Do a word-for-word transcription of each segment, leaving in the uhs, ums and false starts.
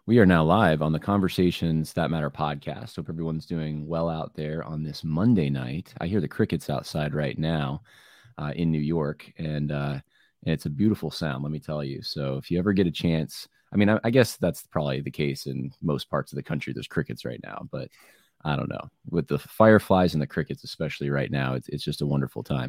We are now live on the Conversations That Matter podcast. Hope everyone's doing well out there on this Monday night. I hear the crickets outside right now uh, in New York, and, uh, and it's a beautiful sound, let me tell you. So if you ever get a chance, I mean, I, I guess that's probably the case in most parts of the country. There's crickets right now, but I don't know. With the fireflies and the crickets, especially right now, it's, it's just a wonderful time.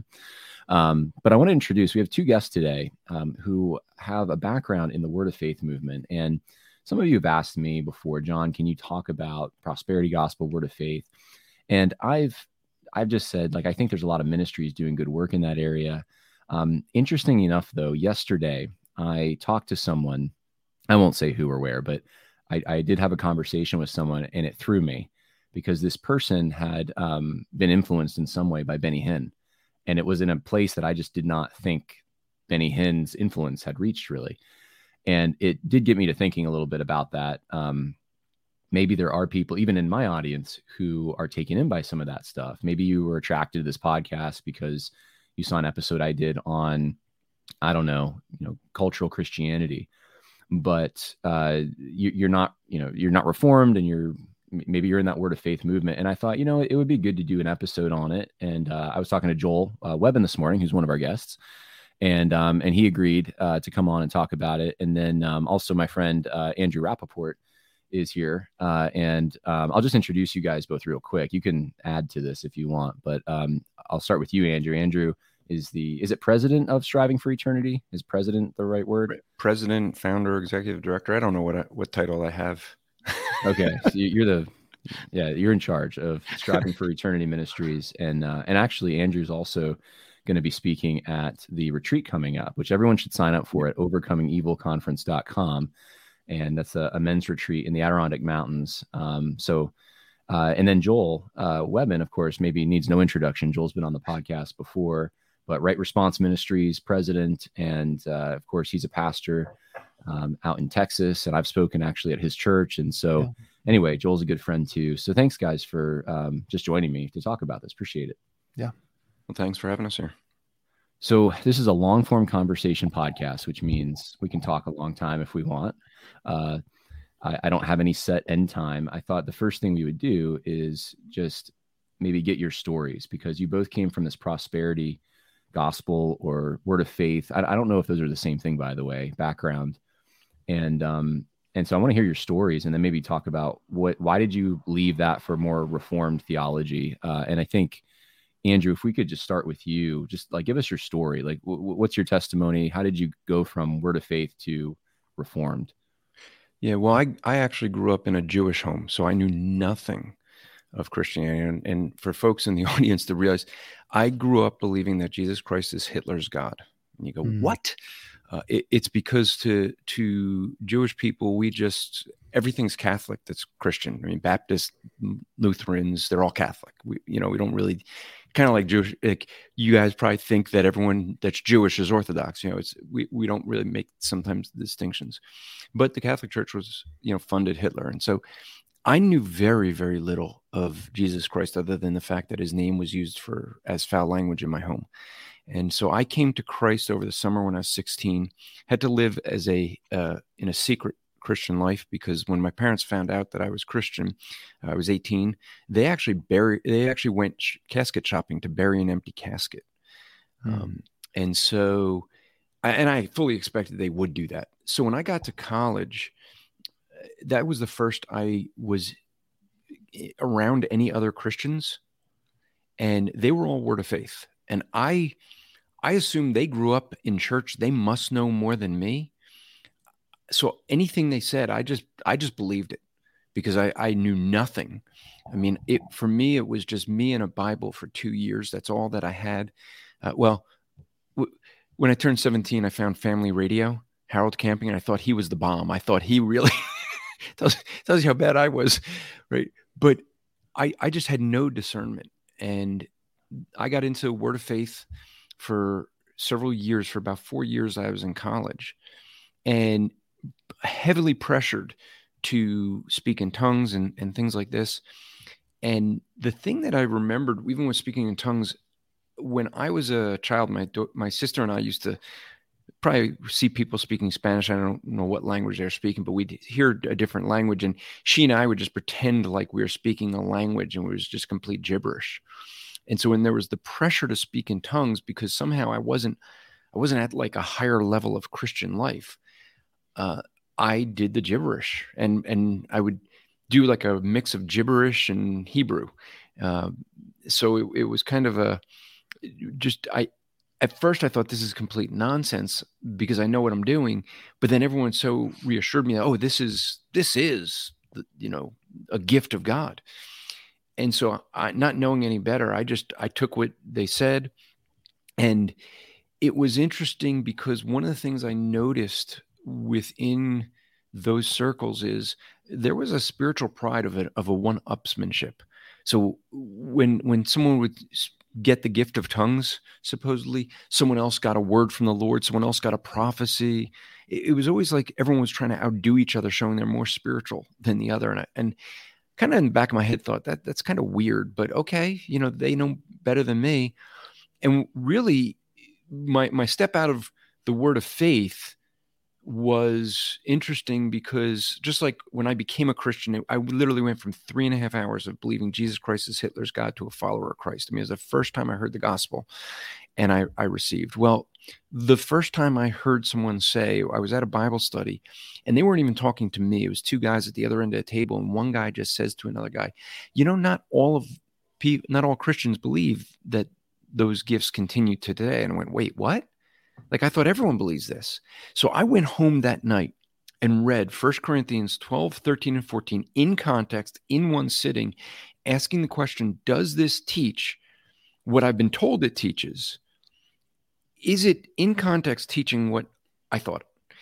Um, but I want to introduce, we have two guests today um, who have a background in the Word of Faith movement. And some of you have asked me before, John, can you talk about prosperity gospel, Word of Faith? And I've I've just said, like, I think there's a lot of ministries doing good work in that area. Um, interesting enough, though, yesterday I talked to someone, I won't say who or where, but I, I did have a conversation with someone, and it threw me because this person had um, been influenced in some way by Benny Hinn. And it was in a place that I just did not think Benny Hinn's influence had reached, really. And it did get me to thinking a little bit about that. Um, maybe there are people, even in my audience, who are taken in by some of that stuff. Maybe you were attracted to this podcast because you saw an episode I did on, I don't know, you know, cultural Christianity. But uh, you, you're not, you know, you're not Reformed, and you're maybe you're in that Word of Faith movement. And I thought, you know, it would be good to do an episode on it. And uh, I was talking to Joel uh, Webben this morning, who's one of our guests. And um, and he agreed uh, to come on and talk about it. And then um, also my friend uh, Andrew Rappaport is here. Uh, and um, I'll just introduce you guys both real quick. You can add to this if you want. But um, I'll start with you, Andrew. Andrew is the, is it president of Striving for Eternity? Is president the right word? President, founder, executive director. I don't know what I, what title I have. Okay. So you're the, yeah, you're in charge of Striving for Eternity Ministries. And, uh, and actually Andrew's also going to be speaking at the retreat coming up, which everyone should sign up for at overcoming evil conference dot com. And that's a, a men's retreat in the Adirondack Mountains. Um, so, uh, and then Joel uh, Webben, of course, maybe needs no introduction. Joel's been on the podcast before, but Right Response Ministries president. And uh, of course, he's a pastor um, out in Texas. And I've spoken actually at his church. And so yeah. Anyway, Joel's a good friend too. So thanks guys for um, just joining me to talk about this. Appreciate it. Yeah. Well, thanks for having us here. So this is a long form conversation podcast, which means we can talk a long time if we want. Uh, I, I don't have any set end time. I thought the first thing we would do is just maybe get your stories, because you both came from this prosperity gospel or Word of Faith. I, I don't know if those are the same thing, by the way, background. And, um, and so I want to hear your stories, and then maybe talk about what, why did you leave that for more Reformed theology? Uh, and I think, Andrew, if we could just start with you, just like give us your story. Like, w- what's your testimony? How did you go from Word of Faith to Reformed? Yeah, well, I, I actually grew up in a Jewish home, so I knew nothing of Christianity. And, and for folks in the audience to realize, I grew up believing that Jesus Christ is Hitler's God. And you go, mm. what? Uh, it, it's because to to Jewish people, we just, everything's Catholic that's Christian. I mean, Baptists, Lutherans, they're all Catholic. We, you know, we don't really, kind of like Jewish, like you guys probably think that everyone that's Jewish is Orthodox. You know, it's, we, we don't really make sometimes distinctions. But the Catholic Church was, you know, funded Hitler. And so I knew very, very little of Jesus Christ other than the fact that his name was used for as foul language in my home. And so I came to Christ over the summer when I was sixteen, had to live as a, uh, in a secret Christian life, because when my parents found out that I was Christian, I was eighteen, they actually buried, they actually went sh- casket shopping to bury an empty casket. Mm. Um, and so, I, and I fully expected they would do that. So when I got to college, that was the first I was around any other Christians, and they were all Word of Faith. And I, I assumed they grew up in church. They must know more than me. So anything they said, I just, I just believed it, because I, I knew nothing. I mean, it, for me, it was just me and a Bible for two years. That's all that I had. Uh, well, w- when I turned seventeen, I found Family Radio, Harold Camping, and I thought he was the bomb. I thought he really tells, tells you how bad I was. Right. But I, I just had no discernment. And I got into Word of Faith for several years. For about four years, I was in college, and heavily pressured to speak in tongues and, and things like this. And the thing that I remembered, even with speaking in tongues, when I was a child, my my sister and I used to probably see people speaking Spanish. I don't know what language they're speaking, but we'd hear a different language. And she and I would just pretend like we were speaking a language and it was just complete gibberish. And so when there was the pressure to speak in tongues, because somehow I wasn't, I wasn't at like a higher level of Christian life, uh, I did the gibberish, and, and I would do like a mix of gibberish and Hebrew. Uh, so it, it was kind of a, just, I, at first I thought this is complete nonsense because I know what I'm doing, but then everyone so reassured me, oh, this is, this is, the, you know, a gift of God. And so I, not knowing any better, I just, I took what they said. And it was interesting because one of the things I noticed within those circles is there was a spiritual pride of a, of a one-upsmanship. So when, when someone would get the gift of tongues, supposedly, someone else got a word from the Lord, someone else got a prophecy. It, it was always like everyone was trying to outdo each other, showing they're more spiritual than the other. And I, and kind of in the back of my head thought that that's kind of weird, but okay, you know, they know better than me. And really my, my step out of the word of faith was interesting because just like when I became a Christian, I literally went from three and a half hours of believing Jesus Christ is Hitler's God to a follower of Christ. I mean, it was the first time I heard the gospel and I, I received. Well, the first time I heard someone say, I was at a Bible study and they weren't even talking to me. It was two guys at the other end of the table. And one guy just says to another guy, you know, not all of people, not all Christians believe that those gifts continue today. And I went, wait, what? Like, I thought everyone believes this. So I went home that night and read First Corinthians twelve, thirteen, and fourteen in context, in one sitting, asking the question, does this teach what I've been told it teaches? Is it in context teaching what I thought?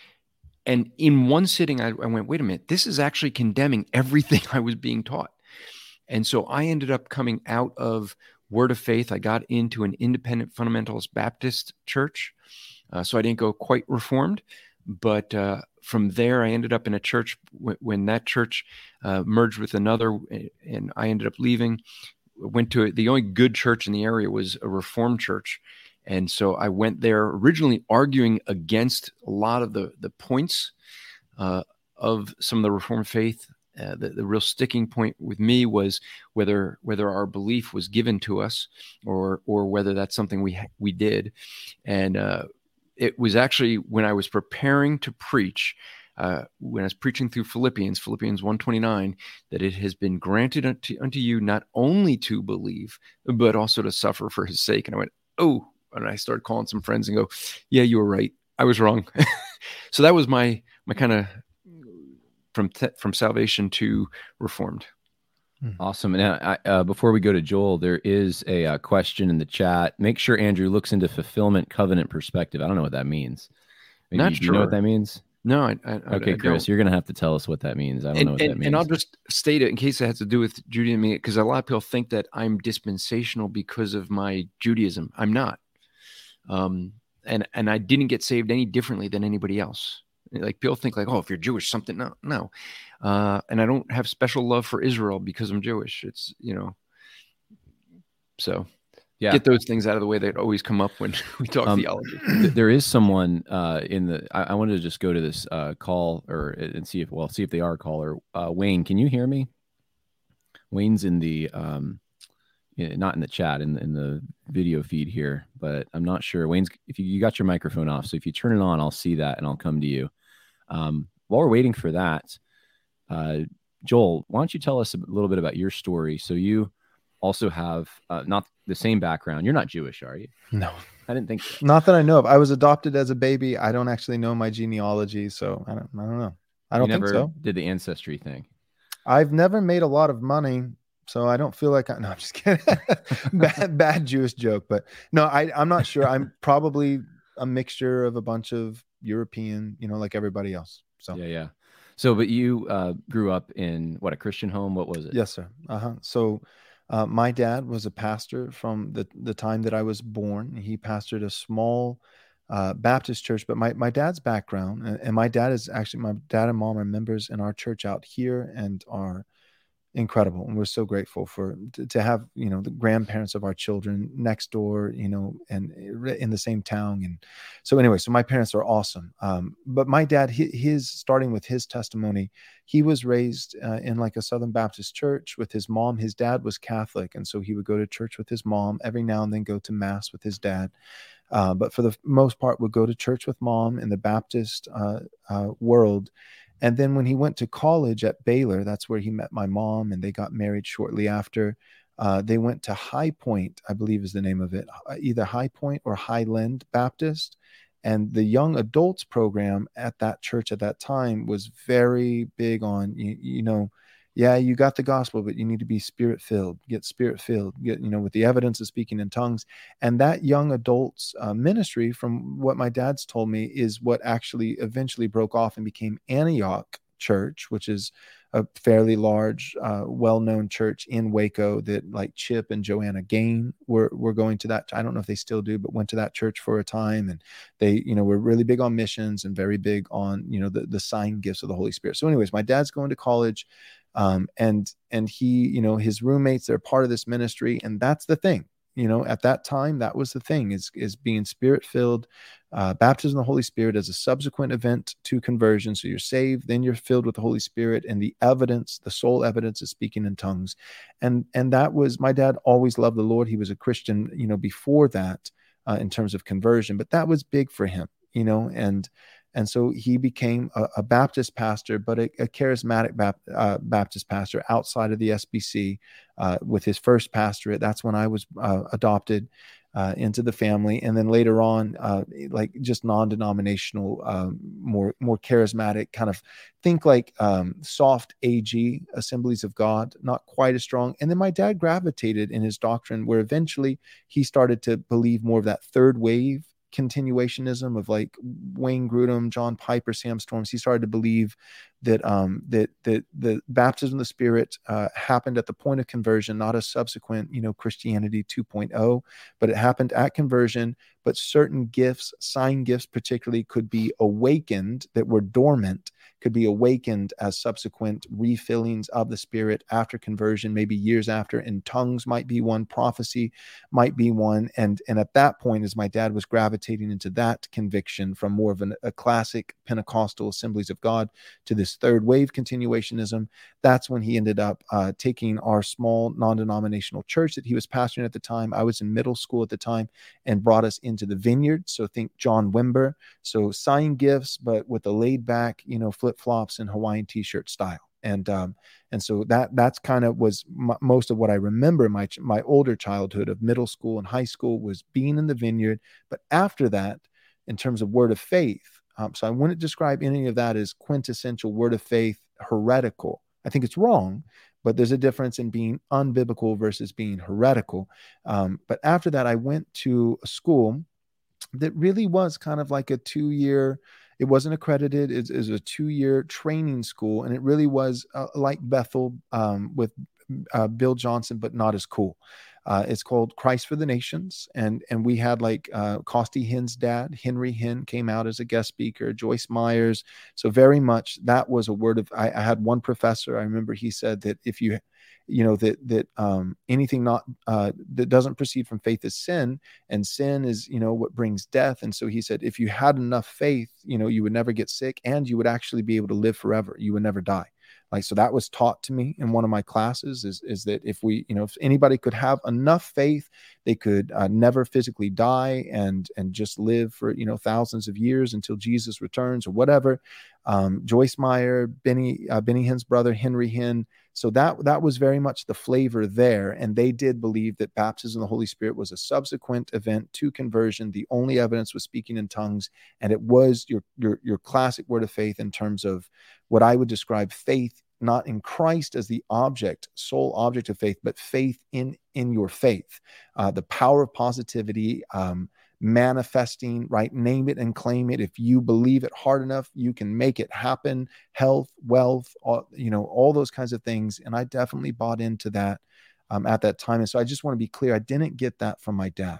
And in one sitting, I, I went, wait a minute, this is actually condemning everything I was being taught. And so I ended up coming out of Word of Faith. I got into an independent fundamentalist Baptist church. Uh, so I didn't go quite Reformed, but uh, from there I ended up in a church w- when that church uh, merged with another, and I ended up leaving. Went to the only good church in the area was a Reformed church, and so I went there originally arguing against a lot of the the points uh, of some of the Reformed faith. Uh, the, the real sticking point with me was whether whether our belief was given to us or or whether that's something we we did, and. Uh, It was actually when I was preparing to preach, uh, when I was preaching through Philippians, Philippians one twenty-nine, that it has been granted unto, unto you not only to believe, but also to suffer for his sake. And I went, oh, and I started calling some friends and go, yeah, you were right. I was wrong. So that was my my kind of from from salvation to Reformed. Awesome. And uh, uh, before we go to Joel, there is a uh, question in the chat. Make sure Andrew looks into fulfillment covenant perspective. I don't know what that means. Maybe, Not do sure. you know what that means? No. I, I, okay, I Chris, don't. you're going to have to tell us what that means. I don't and, know what and, that means. And I'll just state it in case it has to do with Judaism, because a lot of people think that I'm dispensational because of my Judaism. I'm not. Um, and, and I didn't get saved any differently than anybody else. Like people think like, oh, if you're Jewish, something. No, no. Uh, and I don't have special love for Israel because I'm Jewish. It's, you know, so yeah, get those things out of the way that always come up when we talk um, theology. There is someone uh, in the, I, I wanted to just go to this uh, call or and see if, well, see if they are a caller. Uh, Wayne, can you hear me? Wayne's in the, um, not in the chat, in the, in the video feed here, but I'm not sure. Wayne's, if you, you got your microphone off, so if you turn it on, I'll see that and I'll come to you. Um, while we're waiting for that, uh, Joel, why don't you tell us a little bit about your story? So you also have uh, not the same background. You're not Jewish, are you? No, I didn't think so. Not that I know of. I was adopted as a baby. I don't actually know my genealogy, so I don't. I don't know. I don't you think never so. Did the ancestry thing? I've never made a lot of money, so I don't feel like I. No, I'm just kidding. bad, bad Jewish joke, but no, I. I'm not sure. I'm probably a mixture of a bunch of European, you know, like everybody else. So yeah, yeah. So, but you uh, grew up in what, a Christian home? What was it? Yes, sir. Uh-huh. So uh, my dad was a pastor from the, the time that I was born. He pastored a small uh, Baptist church, but my, my dad's background, and, and my dad is actually, my dad and mom are members in our church out here and are incredible. And we're so grateful for to, to have, you know, the grandparents of our children next door, you know, and in the same town. And so anyway, so my parents are awesome. Um, but my dad, his, his starting with his testimony, he was raised uh, in like a Southern Baptist church with his mom. His dad was Catholic. And so he would go to church with his mom, every now and then go to mass with his dad. Uh, but for the most part would go to church with mom in the Baptist uh, uh, world. And then when he went to college at Baylor, that's where he met my mom, and they got married shortly after. Uh, they went to High Point, I believe is the name of it, either High Point or Highland Baptist. And the young adults program at that church at that time was very big on, you, you know, yeah, you got the gospel, but you need to be spirit filled, get spirit filled, get, you know, with the evidence of speaking in tongues. And that young adults uh, ministry, from what my dad's told me, is what actually eventually broke off and became Antioch Church, which is a fairly large, uh, well-known church in Waco that like Chip and Joanna Gain were, were going to that. I don't know if they still do, but went to that church for a time. And they, you know, were really big on missions and very big on, you know, the, the sign gifts of the Holy Spirit. So anyways, my dad's going to college. Um, and, and he, you know, his roommates, they're part of this ministry. And that's the thing, you know, at that time, that was the thing is, is being spirit filled, uh, baptism of the Holy Spirit as a subsequent event to conversion. So you're saved, then you're filled with the Holy Spirit, and the evidence, the sole evidence is speaking in tongues. And, and that was, my dad always loved the Lord. He was a Christian, you know, before that, uh, in terms of conversion, but that was big for him, you know, and, And so he became a, a Baptist pastor, but a, a charismatic Bap, uh, Baptist pastor outside of the S B C uh, with his first pastorate. That's when I was uh, adopted uh, into the family. And then later on, uh, like just non-denominational, um, more, more charismatic kind of think like um, soft A G, Assemblies of God, not quite as strong. And then my dad gravitated in his doctrine where eventually he started to believe more of that third wave continuationism of like Wayne Grudem, John Piper, Sam Storms. He started to believe that um, that that the baptism of the Spirit uh, happened at the point of conversion, not a subsequent, you know, Christianity two point oh, but it happened at conversion. But certain gifts, sign gifts particularly, could be awakened that were dormant, could be awakened as subsequent refillings of the Spirit after conversion, maybe years after. And tongues might be one, prophecy might be one. And, and at that point, as my dad was gravitating into that conviction from more of an, a classic Pentecostal Assemblies of God to this third wave continuationism, that's when he ended up uh, taking our small non-denominational church that he was pastoring at the time. I was in middle school at the time, and brought us into the vineyard. So think John Wimber. So sign gifts, but with the laid back, you know, flip flops and Hawaiian t-shirt style. And, um, and so that, that's kind of was m- most of what I remember. My, my older childhood of middle school and high school was being in the vineyard. But after that, in terms of word of faith, um, so I wouldn't describe any of that as quintessential word of faith, heretical. I think it's wrong, but there's a difference in being unbiblical versus being heretical. Um, but after that, I went to a school that really was kind of like a two-year, it wasn't accredited, it was a two-year training school, and it really was uh, like Bethel um, with uh, Bill Johnson, but not as cool. Uh, it's called Christ for the Nations. And, and we had like uh, Costi Hinn's dad, Henry Hinn, came out as a guest speaker, Joyce Myers. So very much that was a word of, I, I had one professor, I remember he said that if you, you know, that, that um, anything not, uh, that doesn't proceed from faith is sin, and sin is, you know, what brings death. And so he said, if you had enough faith, you know, you would never get sick, and you would actually be able to live forever. You would never die. Like, so that was taught to me in one of my classes is, is that if we, you know, if anybody could have enough faith, they could uh, never physically die and, and just live for, you know, thousands of years until Jesus returns or whatever. Um, Joyce Meyer, Benny, uh, Benny Hinn's brother, Henry Hinn. So that, that was very much the flavor there. And they did believe that baptism of the Holy Spirit was a subsequent event to conversion. The only evidence was speaking in tongues. And it was your, your, your classic word of faith in terms of what I would describe faith, not in Christ as the object, sole object of faith, but faith in, in your faith, uh, the power of positivity, um, manifesting, right? Name it and claim it. If you believe it hard enough, you can make it happen. Health, wealth, all, you know, all those kinds of things. And I definitely bought into that um, at that time. And so I just want to be clear. I didn't get that from my dad.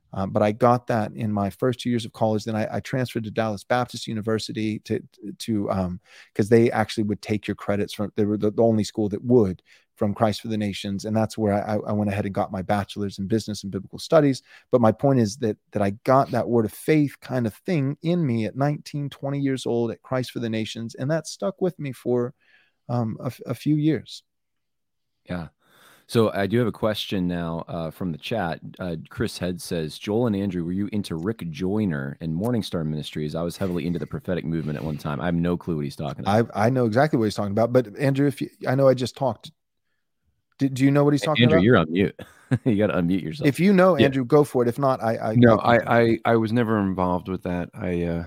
Um, but I got that in my first two years of college. Then I, I transferred to Dallas Baptist University to to um because they actually would take your credits from. They were the, the only school that would, from Christ for the Nations, and that's where I, I went ahead and got my bachelor's in business and biblical studies. But my point is that that I got that word of faith kind of thing in me at nineteen, twenty years old at Christ for the Nations, and that stuck with me for um, a, a few years. Yeah. So I do have a question now uh, from the chat. Uh, Chris Head says, Joel and Andrew, were you into Rick Joyner and Morningstar Ministries? I was heavily into the prophetic movement at one time. I have no clue what he's talking about. I I know exactly what he's talking about. But Andrew, if you, I know I just talked. Do, do you know what he's talking Andrew, about? Andrew, you're on mute. You got to unmute yourself. If you know, Yeah. Andrew, go for it. If not, I I no, I, I, I I was never involved with that. I uh,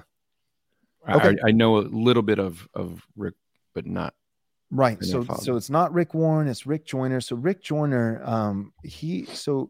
Okay. I, I know a little bit of of Rick, but not. Right. I So never followed so it. it's not Rick Warren, it's Rick Joyner. So Rick Joyner, um, he so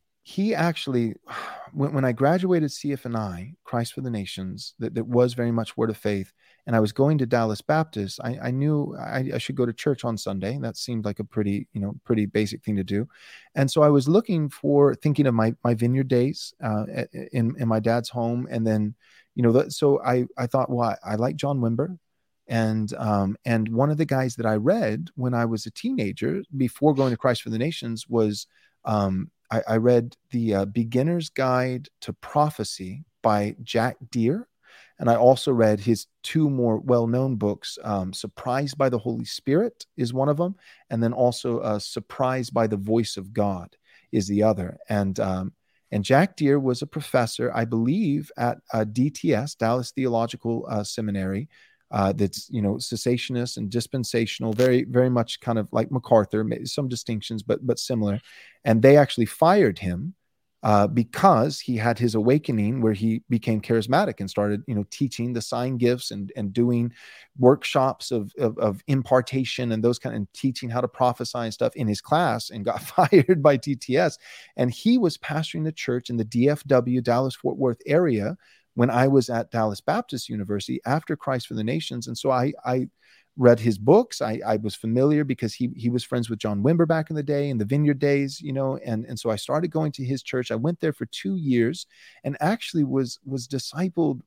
he actually, when, when I graduated C F N I, Christ for the Nations, that, that was very much Word of Faith, and I was going to Dallas Baptist, I, I knew I, I should go to church on Sunday. That seemed like a pretty, you know, pretty basic thing to do. And so I was looking for, thinking of my my vineyard days uh, in, in my dad's home. And then, you know, the, so I, I thought, well, I, I like John Wimber. And um, and one of the guys that I read when I was a teenager before going to Christ for the Nations was um, I, I read the uh, Beginner's Guide to Prophecy by Jack Deere. And I also read his two more well-known books. Um, Surprised by the Holy Spirit is one of them. And then also uh, Surprised by the Voice of God is the other. And um, and Jack Deere was a professor, I believe, at uh, D T S, Dallas Theological uh, Seminary. Uh, that's, you know, cessationist and dispensational, very, very much kind of like MacArthur, some distinctions, but but similar. And they actually fired him uh, because he had his awakening where he became charismatic and started, you know, teaching the sign gifts and and doing workshops of, of, of impartation and those kind of, and teaching how to prophesy and stuff in his class, and got fired by D T S. And he was pastoring the church in the D F W, Dallas Fort Worth area when I was at Dallas Baptist University after Christ for the Nations. And so I, I read his books. I, I was familiar because he he was friends with John Wimber back in the day, in the Vineyard days, you know, and, and so I started going to his church. I went there for two years and actually was, was discipled.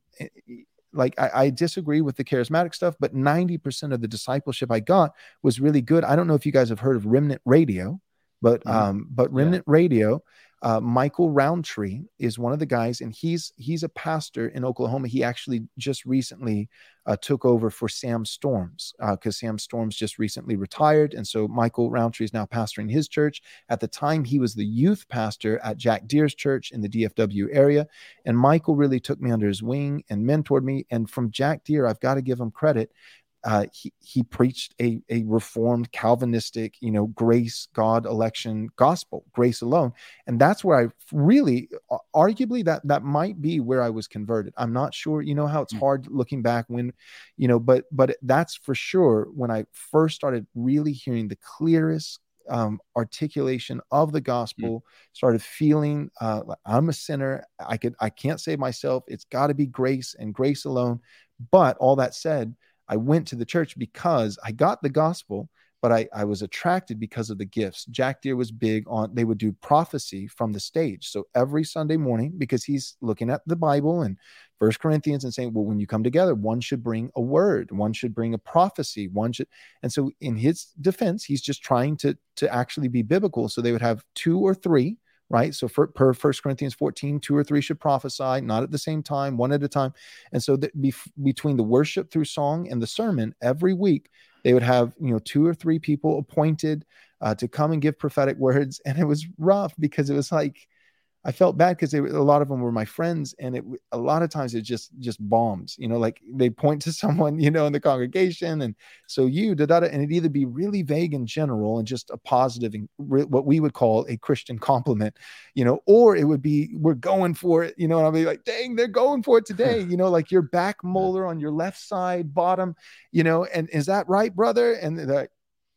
Like I, I disagree with the charismatic stuff, but ninety percent of the discipleship I got was really good. I don't know if you guys have heard of Remnant Radio, but, mm-hmm. um, but Remnant yeah. Radio, Uh, Michael Roundtree is one of the guys, and he's he's a pastor in Oklahoma. He actually just recently uh, took over for Sam Storms because uh, Sam Storms just recently retired, and so Michael Roundtree is now pastoring his church. At the time, he was the youth pastor at Jack Deere's church in the D F W area, and Michael really took me under his wing and mentored me. And from Jack Deere, I've got to give him credit. Uh, he he preached a a reformed Calvinistic, you know, grace, God, election, gospel, grace alone, and that's where I really, arguably, that that might be where I was converted. I'm not sure. You know how it's hard looking back when, you know, but but that's for sure when I first started really hearing the clearest um, articulation of the gospel. Mm. Started feeling uh, like I'm a sinner. I could I can't save myself. It's got to be grace and grace alone. But all that said, I went to the church because I got the gospel, but I, I was attracted because of the gifts. Jack Deere was big on, they would do prophecy from the stage. So every Sunday morning, because he's looking at the Bible and First Corinthians and saying, well, when you come together, one should bring a word, one should bring a prophecy, one should. And so in his defense, he's just trying to, to actually be biblical. So they would have two or three, right? So for, per First Corinthians fourteen, two or three should prophesy, not at the same time, one at a time. And so that be, between the worship through song and the sermon, every week they would have, you know, two or three people appointed uh, to come and give prophetic words. And it was rough because it was like, I felt bad because a lot of them were my friends, and it a lot of times it just just bombs, you know, like they point to someone, you know, in the congregation, and so you da da da, and it'd either be really vague and general and just a positive and re- what we would call a Christian compliment, you know, or it would be we're going for it, you know, and I'll be like, dang, they're going for it today, you know, like your back molar on your left side bottom, you know, and is that right, brother? And they're like,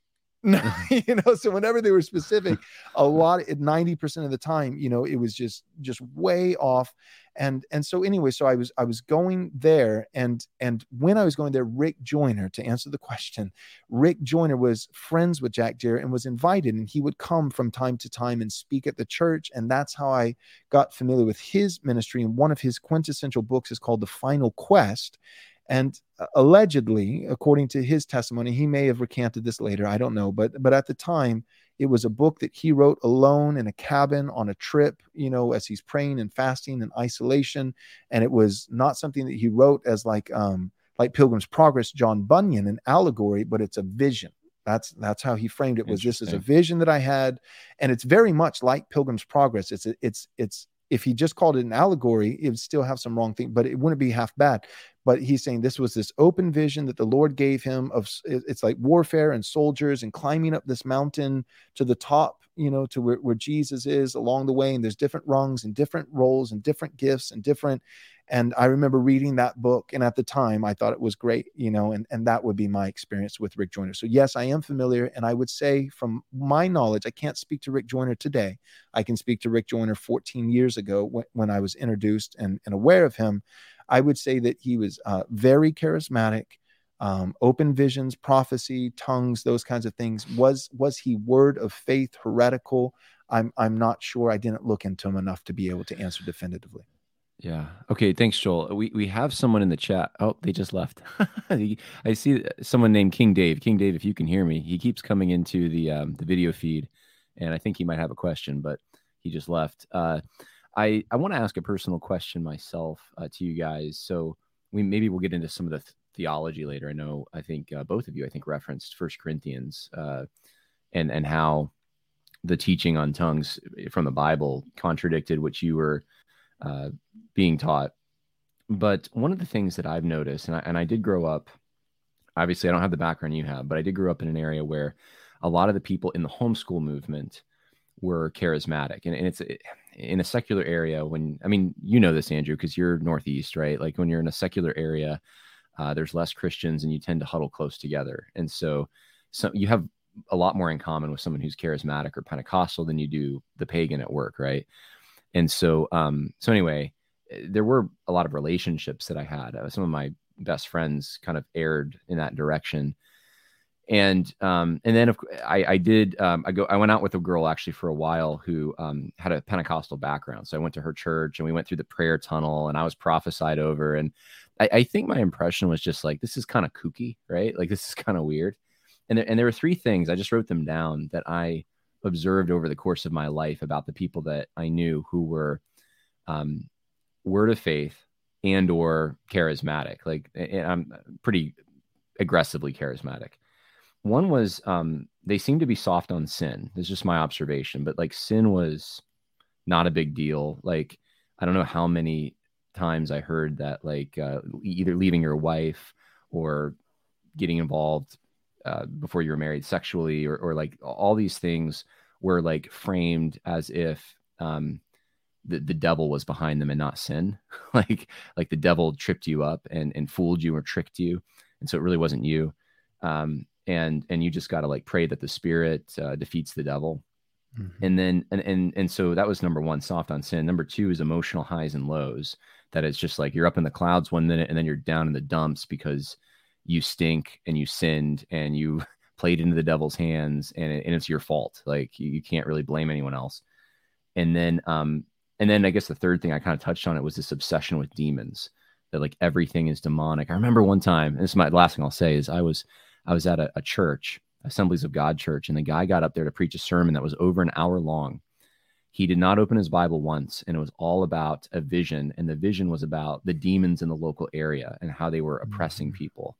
No, you know, so whenever they were specific, a lot, ninety percent of the time, you know, it was just, just way off. And, and so anyway, so I was, I was going there, and, and when I was going there, Rick Joyner, to answer the question, Rick Joyner was friends with Jack Jarrett and was invited, and he would come from time to time and speak at the church. And that's how I got familiar with his ministry. And one of his quintessential books is called The Final Quest. And allegedly, according to his testimony, he may have recanted this later, I don't know, but but at the time, it was a book that he wrote alone in a cabin on a trip, you know, as he's praying and fasting and isolation. And it was not something that he wrote as like um like Pilgrim's Progress, John Bunyan, an allegory, but it's a vision. That's that's how he framed it. Was this is a vision that I had, and it's very much like Pilgrim's Progress. It's a, it's it's if he just called it an allegory, it would still have some wrong thing, but it wouldn't be half bad. But he's saying this was this open vision that the Lord gave him of, it's like warfare and soldiers and climbing up this mountain to the top, you know, to where, where Jesus is along the way. And there's different rungs and different roles and different gifts and different. And I remember reading that book, and at the time I thought it was great, you know, and, and that would be my experience with Rick Joyner. So yes, I am familiar. And I would say from my knowledge, I can't speak to Rick Joyner today. I can speak to Rick Joyner fourteen years ago when, when I was introduced and, and aware of him. I would say that he was uh, very charismatic, um, open visions, prophecy, tongues, those kinds of things. Was, was he word of faith, heretical? I'm, I'm not sure. I didn't look into him enough to be able to answer definitively. Yeah. Okay. Thanks, Joel. We we have someone in the chat. Oh, they just left. I see someone named King Dave. King Dave, if you can hear me, he keeps coming into the um, the video feed, and I think he might have a question, but he just left. Uh, I I want to ask a personal question myself uh, to you guys. So we maybe we'll get into some of the th- theology later. I know I think uh, both of you I think referenced First Corinthians uh, and and how the teaching on tongues from the Bible contradicted what you were uh, being taught. But one of the things that I've noticed, and I, and I did grow up, obviously I don't have the background you have, but I did grow up in an area where a lot of the people in the homeschool movement were charismatic. And, and it's in a secular area when, I mean, you know this, Andrew, because you're Northeast, right? Like when you're in a secular area, uh, there's less Christians and you tend to huddle close together. And so, so you have a lot more in common with someone who's charismatic or Pentecostal than you do the pagan at work, right? And so, um, so anyway, there were a lot of relationships that I had. Uh, some of my best friends kind of erred in that direction. And, um, and then I, I did, um, I go, I went out with a girl actually for a while who, um, had a Pentecostal background. So I went to her church and we went through the prayer tunnel and I was prophesied over. And I, I think my impression was just like, this is kind of kooky, right? Like, this is kind of weird. And there, and there were three things, I just wrote them down, that I observed over the course of my life about the people that I knew who were, um, word of faith and or charismatic. Like, and I'm pretty aggressively charismatic. One was, um, they seemed to be soft on sin. This is just my observation, but like sin was not a big deal. Like, I don't know how many times I heard that, like, uh, either leaving your wife or getting involved uh, before you were married sexually, or, or like all these things were like framed as if, um, the, the devil was behind them and not sin. like, like the devil tripped you up and, and fooled you or tricked you. And so it really wasn't you. Um, and, and you just got to like pray that the Spirit uh, defeats the devil. Mm-hmm. And then, and, and, and so that was number one, soft on sin. Number two is emotional highs and lows, that it's just like, you're up in the clouds one minute and then you're down in the dumps because you stink and you sinned and you played into the devil's hands, and, it, and it's your fault. Like, you, you can't really blame anyone else. And then, um, and then I guess the third thing I kind of touched on it was this obsession with demons, that like everything is demonic. I remember one time, and this is my last thing I'll say, is I was, I was at a, a church, Assemblies of God church, and the guy got up there to preach a sermon that was over an hour long. He did not open his Bible once, and it was all about a vision. And the vision was about the demons in the local area and how they were oppressing people.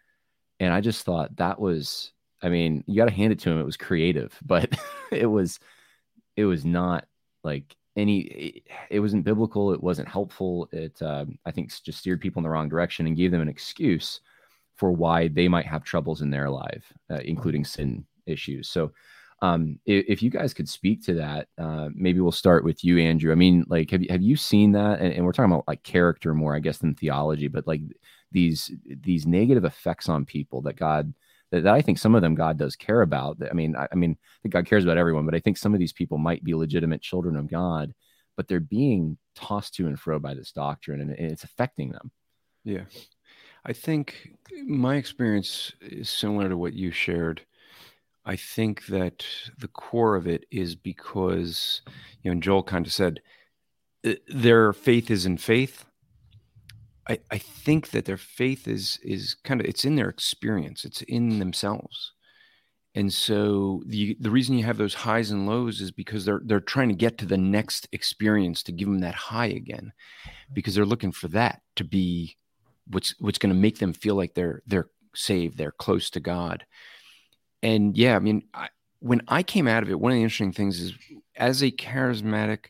And I just thought that was, I mean, you got to hand it to him. It was creative, but it was, it was not like any, it, it wasn't biblical. It wasn't helpful. It, uh, I think just steered people in the wrong direction and gave them an excuse for why they might have troubles in their life, uh, including sin issues. So um, if, if you guys could speak to that, uh, maybe we'll start with you, Andrew. I mean, like, have you, have you seen that? And, and we're talking about like character more, I guess, than theology, but like these, these negative effects on people that God that, that I think some of them God does care about. I mean, I, I mean, I think God cares about everyone, but I think some of these people might be legitimate children of God, but they're being tossed to and fro by this doctrine, and it's affecting them. Yeah. I think my experience is similar to what you shared. I think that the core of it is because, you know, and Joel kind of said, their faith is in faith. I, I think that their faith is is kind of, it's in their experience. It's in themselves. And so the the reason you have those highs and lows is because they're they're trying to get to the next experience to give them that high again, because they're looking for that to be what's what's going to make them feel like they're they're saved, they're close to God. And yeah, I mean, I, when I came out of it, one of the interesting things is, as a charismatic,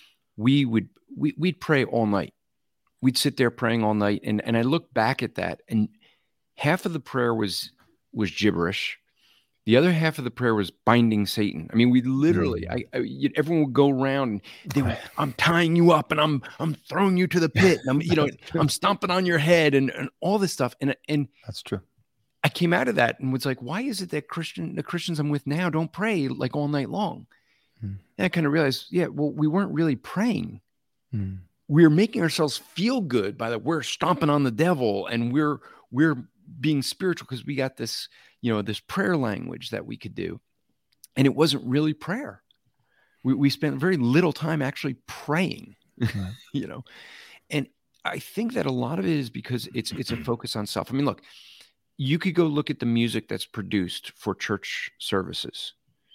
we would we we'd pray all night. We'd sit there praying all night, and and I look back at that, and half of the prayer was was gibberish. The other half of the prayer was binding Satan. I mean, we literally, mm. I, I, everyone would go around and they would, I'm tying you up, and I'm, I'm throwing you to the pit. And I'm, you know, I'm stomping on your head, and, and all this stuff. And, and that's true. I came out of that and was like, why is it that Christian, the Christians I'm with now don't pray like all night long? Mm. And I kind of realized, yeah, well, we weren't really praying. Mm. We were making ourselves feel good by that. We're stomping on the devil, and we're, we're being spiritual because we got this, you know, this prayer language that we could do. And it wasn't really prayer. We, we spent very little time actually praying, right. you know, and I think that a lot of it is because it's, it's a focus on self. I mean, look, you could go look at the music that's produced for church services.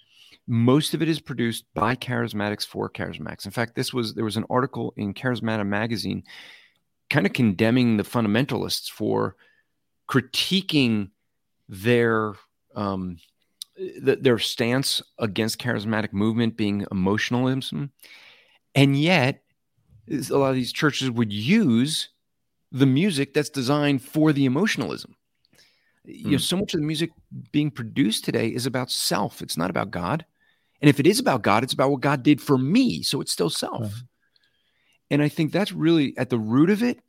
Most of it is produced by charismatics for charismatics. In fact, this was, there was an article in Charismatic magazine kind of condemning the fundamentalists for critiquing their um, th- their stance against charismatic movement being emotionalism. And yet, a lot of these churches would use the music that's designed for the emotionalism. Mm. You know, so much of the music being produced today is about self. It's not about God. And if it is about God, it's about what God did for me. So it's still self. Right. And I think that's really at the root of it.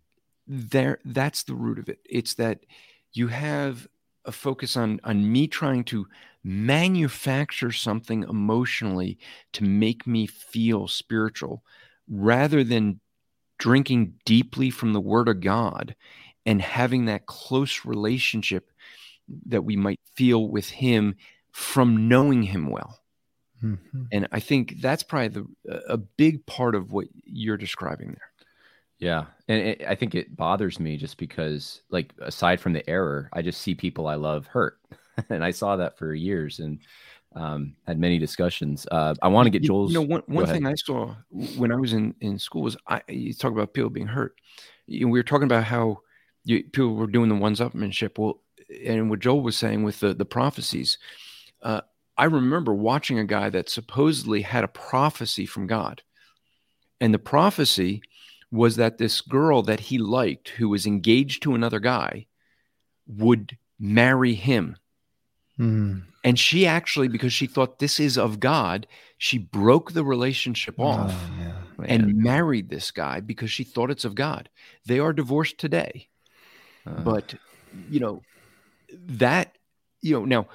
There, that's the root of it. It's that you have a focus on, on me trying to manufacture something emotionally to make me feel spiritual, rather than drinking deeply from the Word of God and having that close relationship that we might feel with Him from knowing Him well. Mm-hmm. And I think that's probably the, a big part of what you're describing there. Yeah. And it, I think it bothers me just because, like, aside from the error, I just see people I love hurt. And I saw that for years and um, had many discussions. Uh, I want to get Joel's. You know, one, one thing I saw when I was in, in school was, I, you talk about people being hurt. You know, we were talking about how you, people were doing the one-upmanship. Well, and what Joel was saying with the, the prophecies, uh, I remember watching a guy that supposedly had a prophecy from God. And the prophecy was that this girl that he liked, who was engaged to another guy, would marry him. Mm. And she actually, because she thought this is of God, she broke the relationship off oh, yeah. and married this guy because she thought it's of God. They are divorced today. Uh. But, you know, that, you know, now,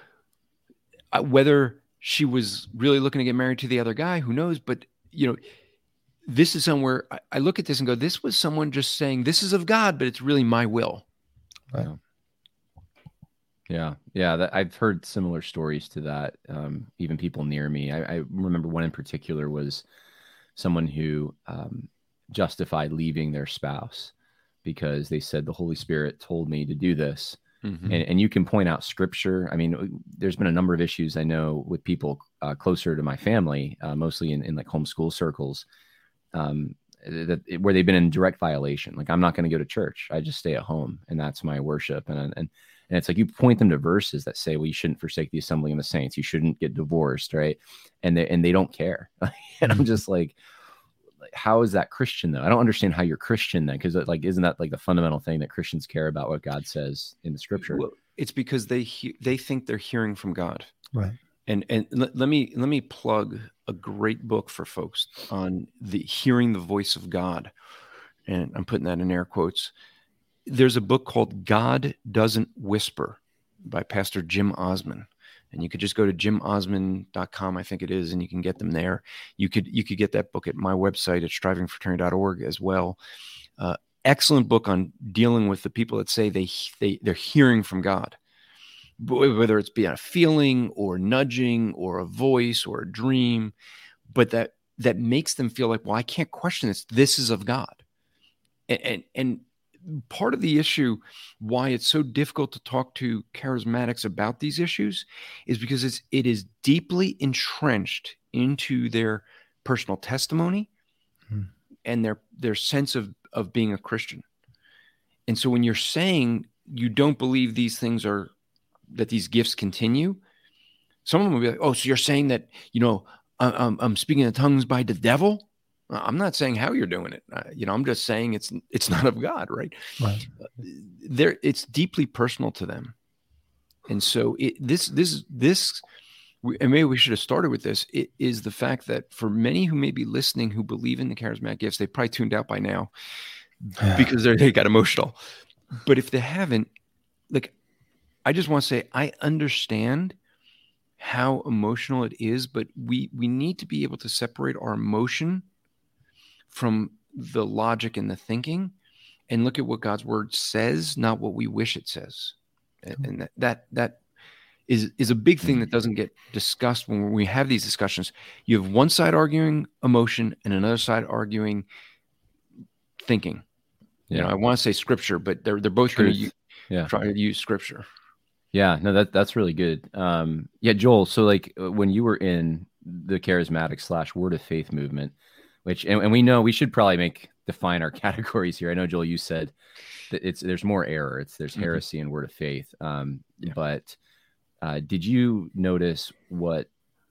uh, whether she was really looking to get married to the other guy, who knows? But, you know, this is somewhere I, I look at this and go, this was someone just saying, this is of God, but it's really my will. Right. Yeah. Yeah. That, I've heard similar stories to that. Um, even people near me. I, I remember one in particular was someone who um, justified leaving their spouse because they said, the Holy Spirit told me to do this. Mm-hmm. And, and you can point out scripture. I mean, there's been a number of issues I know with people uh, closer to my family, uh, mostly in, in like homeschool circles, um, that where they've been in direct violation. Like, I'm not going to go to church. I just stay at home, and that's my worship. And, and, and it's like, you point them to verses that say, well, you shouldn't forsake the assembling of the saints. You shouldn't get divorced. Right. And they, and they don't care. And I'm just like, how is that Christian though? I don't understand how you're Christian then. Cause like, isn't that like the fundamental thing that Christians care about what God says in the scripture? Well, it's because they, he- they think they're hearing from God. Right. And, and let, let me, let me plug a great book for folks on the hearing the voice of God. And I'm putting that in air quotes. There's a book called God Doesn't Whisper. by Pastor Jim Osman. And you could just go to jim osman dot com, I think it is, and you can get them there. You could you could get that book at my website at striving fraternity dot org as well. Uh, excellent book on dealing with the people that say they, they, they're hearing from God, whether it's be a feeling or nudging or a voice or a dream, but that that makes them feel like, well, I can't question this. This is of God. And, and, and part of the issue why it's so difficult to talk to charismatics about these issues is because it's, it is deeply entrenched into their personal testimony hmm. and their, their sense of, of being a Christian. And so when you're saying you don't believe these things are, that these gifts continue, some of them will be like, oh, so you're saying that, you know, I'm, I'm speaking in tongues by the devil? I'm not saying how you're doing it. Uh, you know, I'm just saying it's it's not of God, right? Right. There, it's deeply personal to them, and so it, this this this, and maybe we should have started with this. It is the fact that for many who may be listening who believe in the charismatic gifts, they probably tuned out by now because they they got emotional. But if they haven't, like, I just want to say I understand how emotional it is, but we we need to be able to separate our emotion from the logic and the thinking and look at what God's word says, not what we wish it says. And, and that, that, that is, is a big thing that doesn't get discussed when we have these discussions. You have one side arguing emotion and another side arguing thinking. Yeah. You know, I want to say scripture, but they're, they're both going to yeah. try to use scripture. Yeah, no, that that's really good. Um, yeah, Joel. So like when you were in the charismatic slash word of faith movement, which, and, and we know we should probably make define our categories here. I know, Joel, you said that it's there's more error. It's there's heresy mm-hmm. and word of faith. Um, yeah. But uh, did you notice what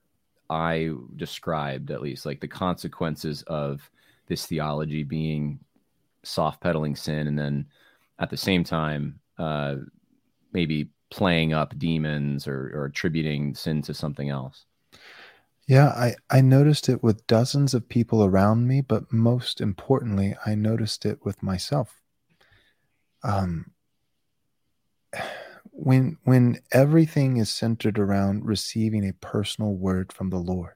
I described, at least, like the consequences of this theology being soft pedaling sin, and then at the same time, uh, maybe playing up demons or, or attributing sin to something else? Yeah, I, I noticed it with dozens of people around me, but most importantly, I noticed it with myself. Um, when when everything is centered around receiving a personal word from the Lord,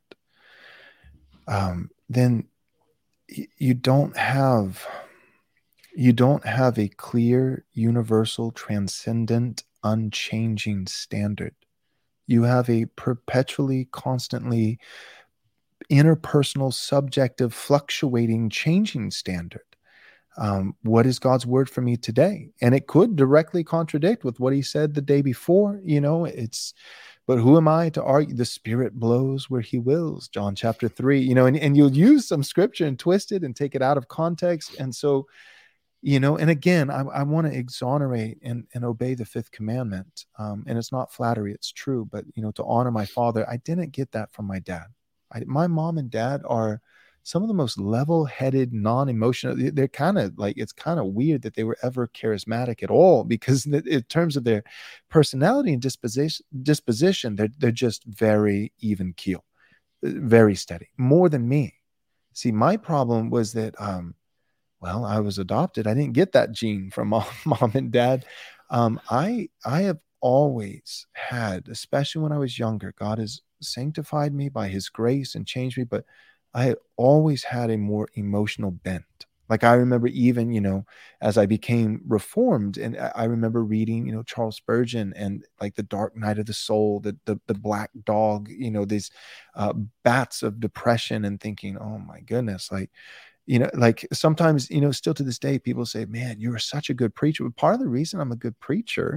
um, then y- you don't have you don't have a clear, universal, transcendent, unchanging standard. You have a perpetually, constantly interpersonal, subjective, fluctuating, changing standard. Um, what is God's word for me today? And it could directly contradict with what he said the day before. You know, it's, but who am I to argue? The Spirit blows where he wills, John chapter three, you know, and, and you'll use some scripture and twist it and take it out of context. And so, you know, and again, I, I want to exonerate and, and obey the fifth commandment. Um, and it's not flattery, it's true. But, you know, to honor my father, I didn't get that from my dad. I, my mom and dad are some of the most level-headed, non-emotional. They're kind of like, it's kind of weird that they were ever charismatic at all, because in terms of their personality and disposition, disposition, they're, they're just very even keel, very steady, more than me. See, my problem was that, um, well, I was adopted. I didn't get that gene from mom, mom and dad. Um, I I have always had, especially when I was younger, God has sanctified me by his grace and changed me, but I had always had a more emotional bent. Like I remember even, you know, as I became reformed, and I remember reading, you know, Charles Spurgeon and like The Dark Night of the Soul, the the, the Black Dog, you know, these uh, bats of depression, and thinking, oh my goodness, like, you know, like sometimes, you know, still to this day, people say, man, you are such a good preacher. But part of the reason I'm a good preacher,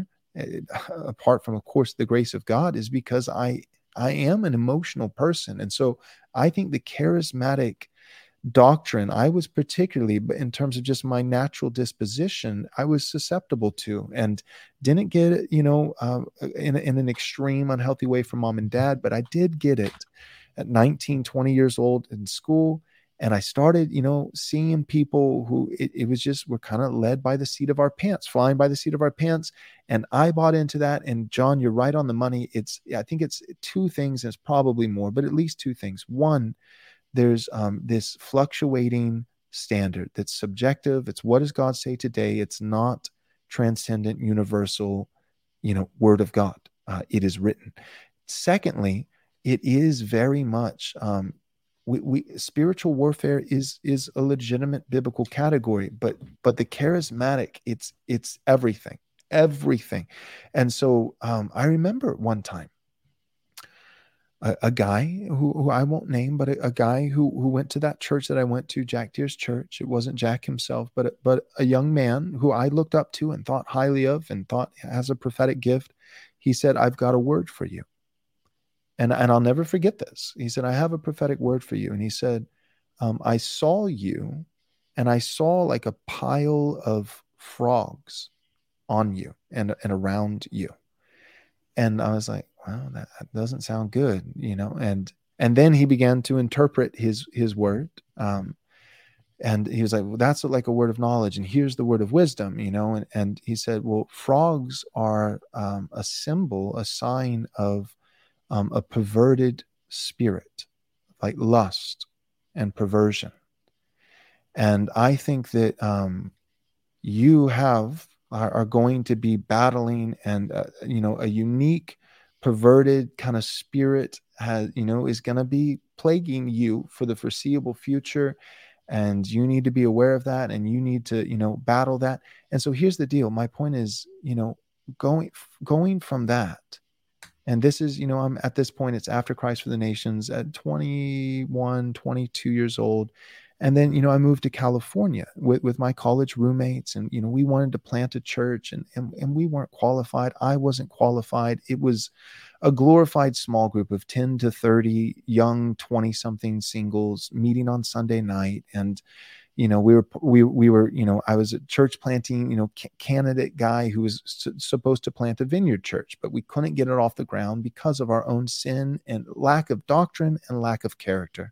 apart from, of course, the grace of God, is because I, I am an emotional person. And so I think the charismatic doctrine, I was particularly, but in terms of just my natural disposition, I was susceptible to, and didn't get it, you know, uh, in, in an extreme, unhealthy way from mom and dad, but I did get it at nineteen, twenty years old in school. And I started, you know, seeing people who it, it was just, we're kind of led by the seat of our pants, flying by the seat of our pants. And I bought into that. And John, you're right on the money. It's, I think it's two things, and it's probably more, but at least two things. One, there's um, this fluctuating standard that's subjective. It's what does God say today? It's not transcendent, universal, you know, word of God. Uh, it is written. Secondly, it is very much, um, we, we spiritual warfare is is a legitimate biblical category, but but the charismatic, it's it's everything, everything. And so um, I remember one time a, a guy who, who I won't name, but a, a guy who who went to that church that I went to, Jack Deere's church. It wasn't Jack himself, but but a young man who I looked up to and thought highly of and thought has a prophetic gift. He said, "I've got a word for you." And, and I'll never forget this. He said, "I have a prophetic word for you." And he said, um, "I saw you and I saw like a pile of frogs on you and, and around you." And I was like, "Wow, that, that doesn't sound good," you know? And, and then he began to interpret his, his word. Um, and he was like, "Well, that's like a word of knowledge. And here's the word of wisdom," you know? And, and he said, "Well, frogs are um, a symbol, a sign of Um, a perverted spirit, like lust and perversion." And I think that um, you have are, are going to be battling, and uh, you know, a unique perverted kind of spirit has, you know, is going to be plaguing you for the foreseeable future. And you need to be aware of that, and you need to, you know, battle that. And so here's the deal. My point is, you know, going going from that. And this is, you know, I'm at this point, it's after Christ for the Nations at twenty-one, twenty-two years old. And then, you know, I moved to California with, with my college roommates, and, you know, we wanted to plant a church, and, and, and we weren't qualified. I wasn't qualified. It was a glorified small group of ten to thirty young twenty something singles meeting on Sunday night. And, you know, we were, we, we were, you know, I was a church planting, you know, ca- candidate guy who was s- supposed to plant a vineyard church, but we couldn't get it off the ground because of our own sin and lack of doctrine and lack of character.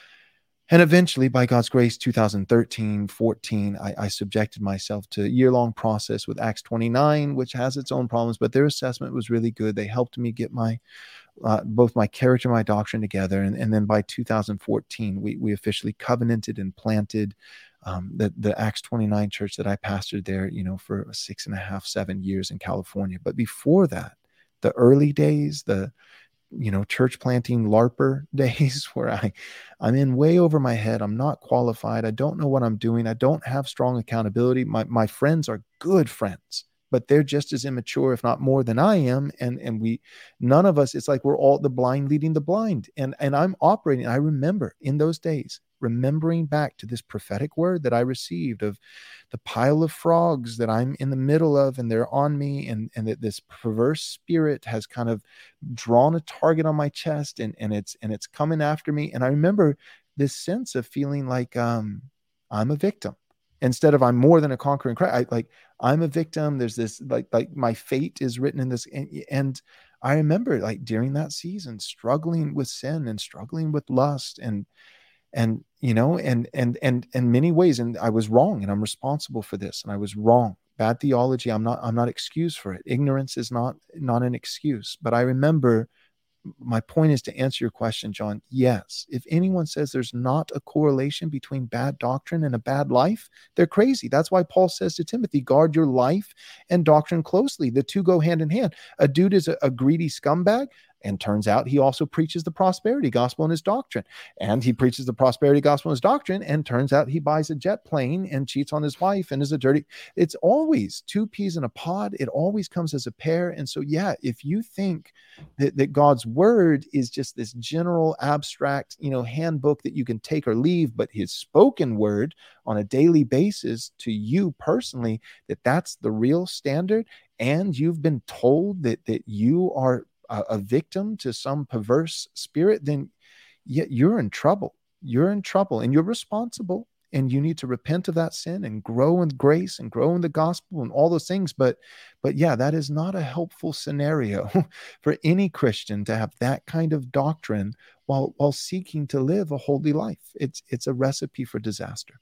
And eventually, by God's grace, two thousand thirteen, fourteen, I, I subjected myself to a year-long process with Acts twenty-nine, which has its own problems, but their assessment was really good. They helped me get my Uh, both my character and my doctrine together. And, and then by two thousand fourteen, we, we officially covenanted and planted um, the, the Acts twenty-nine church that I pastored there, you know, for six and a half, seven years in California. But before that, the early days, the, you know, church planting LARPer days where I, I'm in way over my head. I'm not qualified. I don't know what I'm doing. I don't have strong accountability. My, my friends are good friends, but they're just as immature, if not more, than I am. And, and we, none of us, it's like we're all the blind leading the blind. And, and I'm operating. I remember in those days, remembering back to this prophetic word that I received of the pile of frogs that I'm in the middle of, and they're on me, and, and that this perverse spirit has kind of drawn a target on my chest, and, and it's, and it's coming after me. And I remember this sense of feeling like um, I'm a victim. Instead of I'm more than a conquering Christ, I, like I'm a victim. There's this like like my fate is written in this, and, and I remember like during that season struggling with sin and struggling with lust, and and you know and and and in many ways, and I was wrong, and I'm responsible for this, and I was wrong. Bad theology. I'm not I'm not excused for it. Ignorance is not not an excuse. But I remember. My point is to answer your question, John. Yes. If anyone says there's not a correlation between bad doctrine and a bad life, they're crazy. That's why Paul says to Timothy, guard your life and doctrine closely. The two go hand in hand. A dude is a, a greedy scumbag, and turns out he also preaches the prosperity gospel in his doctrine. And he preaches the prosperity gospel in his doctrine, and turns out he buys a jet plane and cheats on his wife and is a dirty. It's always two peas in a pod. It always comes as a pair. And so, yeah, if you think that, that God's word is just this general abstract, you know, handbook that you can take or leave, but his spoken word on a daily basis to you personally, that that's the real standard, and you've been told that that you are a, a victim to some perverse spirit, then yeah, you're in trouble. You're in trouble, and you're responsible, and you need to repent of that sin and grow in grace and grow in the gospel and all those things. But, but yeah, that is not a helpful scenario for any Christian to have that kind of doctrine while, while seeking to live a holy life. It's, it's a recipe for disaster.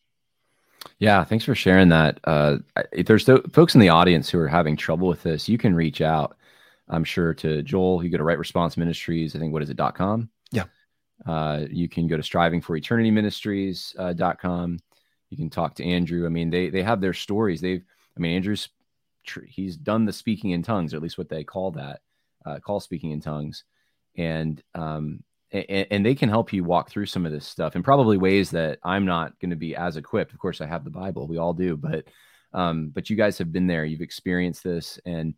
Yeah, thanks for sharing that. Uh, if there's th- folks in the audience who are having trouble with this, you can reach out, I'm sure, to Joel. You go to Right Response Ministries. I think, what is it, dot com? Yeah. Uh, you can go to striving for eternity ministries dot com. You can talk to Andrew. I mean, they they have their stories. They've, I mean, Andrew's tr- he's done the speaking in tongues, or at least what they call that, uh, call speaking in tongues, and um, and, and they can help you walk through some of this stuff in probably ways that I'm not going to be as equipped. Of course, I have the Bible, we all do, but um, but you guys have been there, you've experienced this, and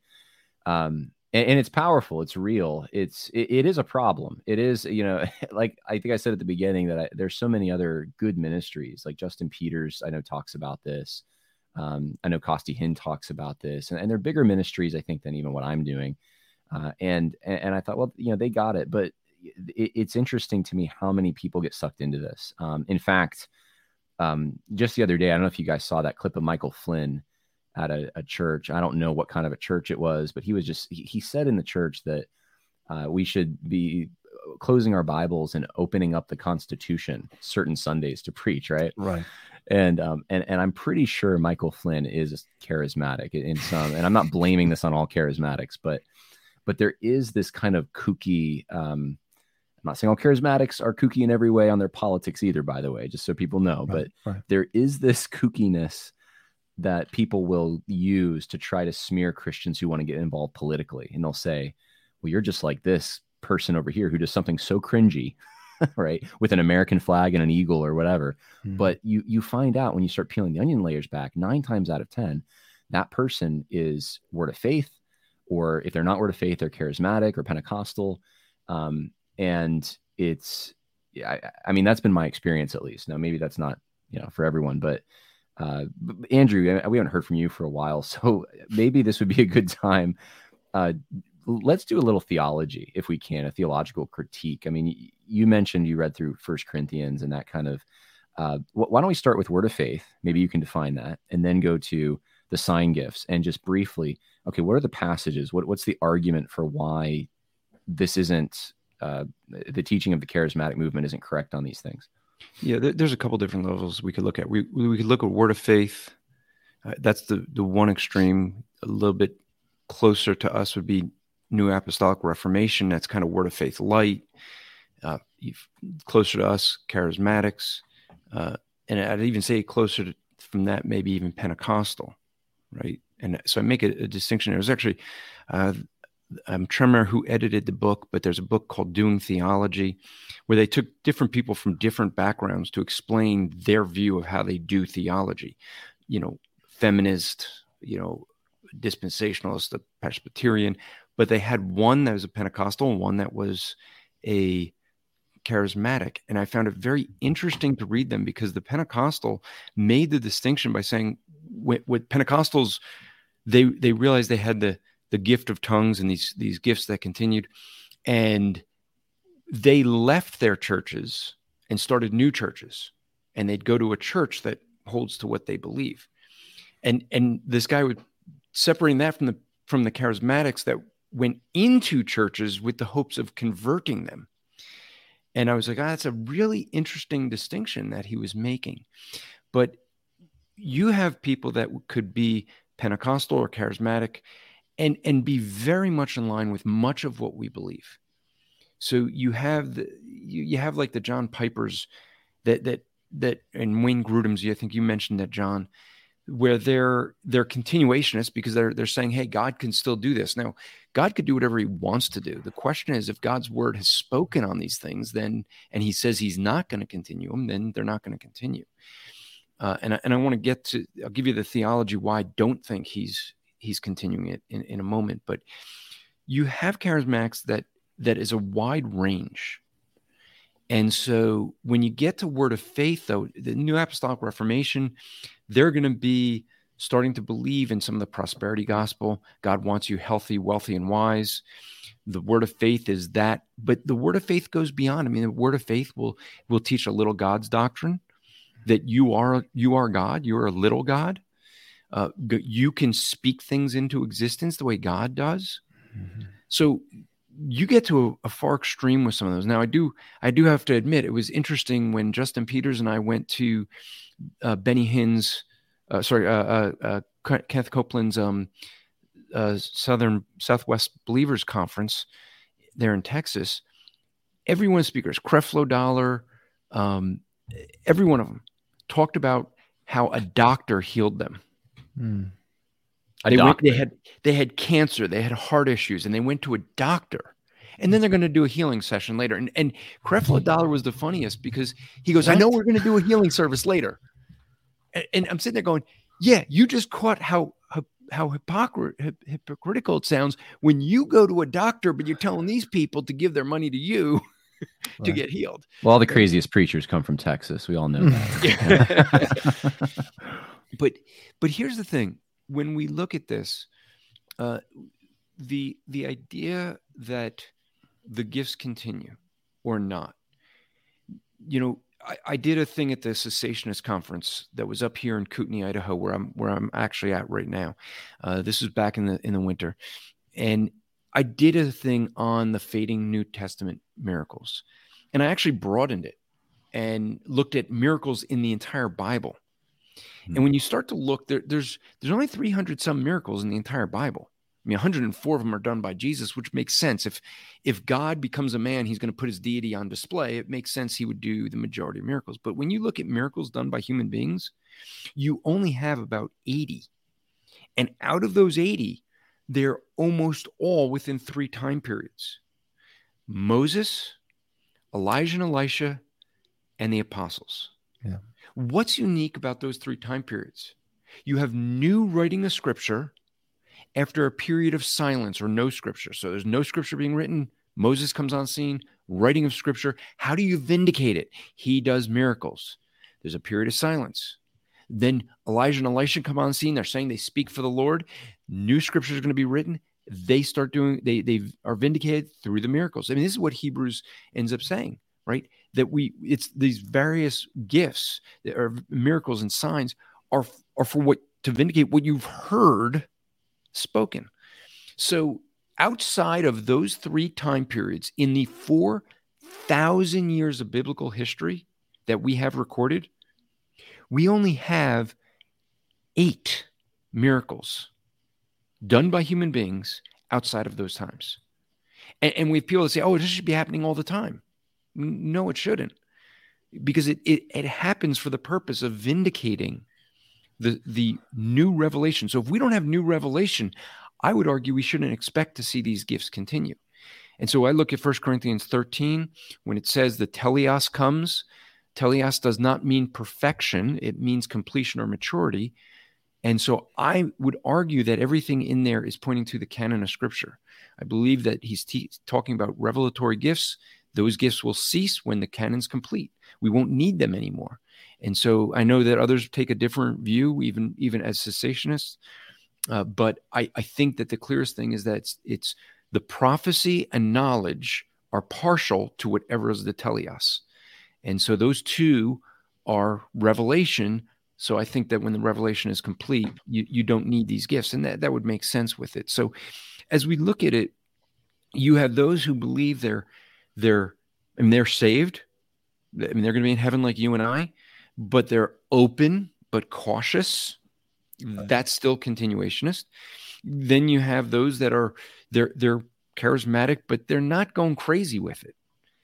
um, and, and it's powerful, it's real, it's it, it is a problem. It is, you know, like I think I said at the beginning that I, there's so many other good ministries, like Justin Peters, I know, talks about this. Um, I know Costi Hinn talks about this, and, and they're bigger ministries, I think, than even what I'm doing. Uh, and, and I thought, well, you know, they got it, but it, it's interesting to me how many people get sucked into this. Um, in fact, um, just the other day, I don't know if you guys saw that clip of Michael Flynn at a, a church. I don't know what kind of a church it was, but he was just, he, he said in the church that uh, we should be closing our Bibles and opening up the Constitution certain Sundays to preach, right? Right. And um and and I'm pretty sure Michael Flynn is charismatic in some, and I'm not blaming this on all charismatics, but but there is this kind of kooky. Um, I'm not saying all charismatics are kooky in every way on their politics either, by the way, just so people know. Right, but right. there is this kookiness that people will use to try to smear Christians who want to get involved politically, and they'll say, "Well, you're just like this person over here who does something so cringy." Right, with an American flag and an eagle or whatever. Mm. But you you find out when you start peeling the onion layers back, nine times out of ten, that person is Word of Faith, or if they're not Word of Faith, they're charismatic or Pentecostal. Um, and it's, I, I mean, that's been my experience, at least. Now, maybe that's not, you know, for everyone, but uh, Andrew, we haven't heard from you for a while, so maybe this would be a good time. Uh, let's do a little theology, if we can, a theological critique. I mean, you mentioned you read through First Corinthians and that kind of, uh, why don't we start with Word of Faith? Maybe you can define that, and then go to the sign gifts and just briefly, okay, what are the passages? What, what's the argument for why this isn't, uh, the teaching of the charismatic movement isn't correct on these things? Yeah, there, there's a couple different levels we could look at. We, we could look at Word of Faith. Uh, that's the, the one extreme. A little bit closer to us would be New Apostolic Reformation. That's kind of Word of Faith light. Uh, closer to us, charismatics. Uh, and I'd even say closer to, from that, maybe even Pentecostal, right? And so I make a, a distinction. There was actually, uh, I'm trying to remember who edited the book, but there's a book called Doing Theology, where they took different people from different backgrounds to explain their view of how they do theology. You know, feminist, you know, dispensationalist, the Presbyterian, but they had one that was a Pentecostal and one that was a charismatic. And I found it very interesting to read them, because the Pentecostal made the distinction by saying, with, with Pentecostals, they they realized they had the the gift of tongues and these these gifts that continued, and they left their churches and started new churches, and they'd go to a church that holds to what they believe. And and this guy would separating that from the from the charismatics that went into churches with the hopes of converting them. And I was like, ah, that's a really interesting distinction that he was making. But you have people that could be Pentecostal or charismatic and, and be very much in line with much of what we believe. So you have the you, you have like the John Pipers that that that and Wayne Grudem's, I think you mentioned that, John, where they're they're continuationists, because they're they're saying, hey, God can still do this. Now, God could do whatever he wants to do. The question is, if God's word has spoken on these things, then, and he says he's not going to continue them, then they're not going to continue. Uh, and, and I want to get to, I'll give you the theology why I don't think he's he's continuing it in, in a moment. But you have charismatics that that is a wide range. And so when you get to Word of Faith, though, the New Apostolic Reformation, they're going to be starting to believe in some of the prosperity gospel. God wants you healthy, wealthy, and wise. The Word of Faith is that, but the Word of Faith goes beyond. I mean, the Word of Faith will will teach a little God's doctrine, that you are you are God, you are a little God. Uh, you can speak things into existence the way God does. Mm-hmm. So you get to a, a far extreme with some of those. Now, I do I do have to admit, it was interesting when Justin Peters and I went to uh, Benny Hinn's, uh, sorry, uh, uh, uh, Kenneth Copeland's um, uh, Southern Southwest Believers Conference there in Texas. Every one of the speakers, Creflo Dollar, um, every one of them talked about how a doctor healed them. Mm. A they doctor. went, they had, they had cancer, they had heart issues, and they went to a doctor. And then they're going to do a healing session later. And, and Creflo Dollar was the funniest because he goes, What? I know we're going to do a healing service later. And, and I'm sitting there going, yeah, you just caught how, how, how hypocrit- hip, hypocritical it sounds when you go to a doctor, but you're telling these people to give their money to you to Right. get healed. Well, all the craziest preachers come from Texas. We all know that. but, but here's the thing. When we look at this, uh, the, the idea that the gifts continue or not, you know, I, I did a thing at the Cessationist Conference that was up here in Kootenai, Idaho, where I'm where I'm actually at right now. Uh, this was back in the in the winter, and I did a thing on the fading New Testament miracles, and I actually broadened it and looked at miracles in the entire Bible. Hmm. And when you start to look, there, there's there's only three hundred some miracles in the entire Bible. I mean, one hundred four of them are done by Jesus, which makes sense. If if God becomes a man, he's going to put his deity on display. It makes sense he would do the majority of miracles. But when you look at miracles done by human beings, you only have about eighty. And out of those eighty, they're almost all within three time periods. Moses, Elijah and Elisha, and the apostles. Yeah. What's unique about those three time periods? You have new writing of scripture after a period of silence or no scripture. So there's no scripture being written. Moses comes on scene, writing of scripture. How do you vindicate it? He does miracles. There's a period of silence. Then Elijah and Elisha come on scene. They're saying they speak for the Lord. New scriptures are going to be written. They start doing, they, they are vindicated through the miracles. I mean, this is what Hebrews ends up saying, right? That we, it's these various gifts that are miracles and signs are, are for what, to vindicate what you've heard spoken. So outside of those three time periods in the four thousand years of biblical history that we have recorded, we only have eight miracles done by human beings outside of those times. And, and we have people that say, oh, this should be happening all the time. No, it shouldn't. Because it, it, it happens for the purpose of vindicating the the new revelation. So if we don't have new revelation, I would argue we shouldn't expect to see these gifts continue. And so I look at First Corinthians thirteen, when it says the teleos comes. Teleos does not mean perfection. It means completion or maturity. And so I would argue that everything in there is pointing to the canon of Scripture. I believe that he's te- talking about revelatory gifts. Those gifts will cease when the canon's complete. We won't need them anymore. And so I know that others take a different view, even, even as cessationists. Uh, but I, I think that the clearest thing is that it's, it's the prophecy and knowledge are partial to whatever is the teleos. And so those two are revelation. So I think that when the revelation is complete, you, you don't need these gifts. And that, that would make sense with it. So as we look at it, you have those who believe they're, they're, I mean, they're saved. I mean, they're going to be in heaven like you and I, but they're open, but cautious. That's still continuationist. Then you have those that are, they're, they're charismatic, but they're not going crazy with it.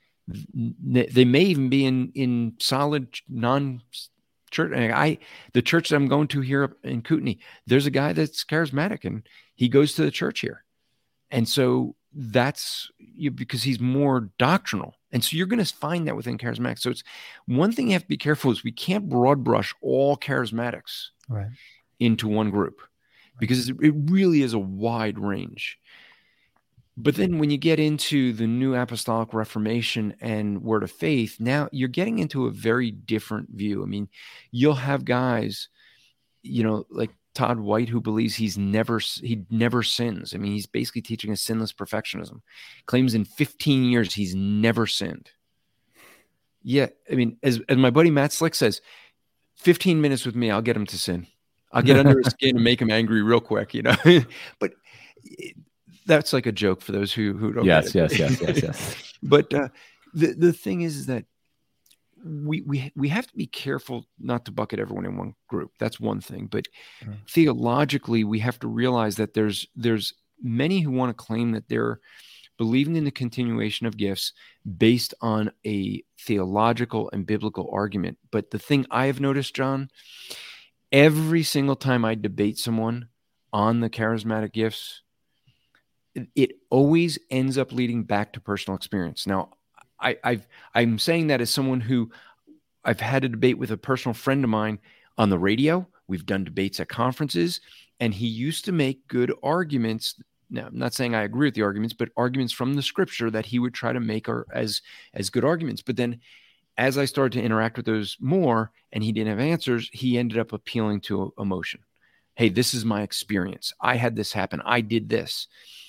They may even be in, in solid non-church. I, the church that I'm going to here in Kootenai, there's a guy that's charismatic and he goes to the church here. And so that's you, because he's more doctrinal. And so you're going to find that within charismatics. So it's one thing you have to be careful is we can't broad brush all charismatics right. into one group because it really is a wide range. But then when you get into the New Apostolic Reformation and Word of Faith, now you're getting into a very different view. I mean, you'll have guys, you know, like Todd White, who believes he's never, he never sins. I mean, he's basically teaching a sinless perfectionism, claims in fifteen years, he's never sinned. Yeah. I mean, as, as my buddy Matt Slick says, fifteen minutes with me, I'll get him to sin. I'll get under his skin and make him angry real quick, you know, but it, that's like a joke for those who, who don't yes, get it. yes, yes, yes, yes. But uh, the, the thing is, is that we, we, we have to be careful not to bucket everyone in one group. That's one thing. But mm. theologically, we have to realize that there's, there's many who want to claim that they're believing in the continuation of gifts based on a theological and biblical argument. But the thing I have noticed, John, every single time I debate someone on the charismatic gifts, it, it always ends up leading back to personal experience. Now, I, I've, I'm saying that as someone who I've had a debate with a personal friend of mine on the radio. We've done debates at conferences, and he used to make good arguments. Now, I'm not saying I agree with the arguments, but arguments from the scripture that he would try to make are as, as good arguments. But then as I started to interact with those more and he didn't have answers, he ended up appealing to emotion. Hey, this is my experience. I had this happen. I did this.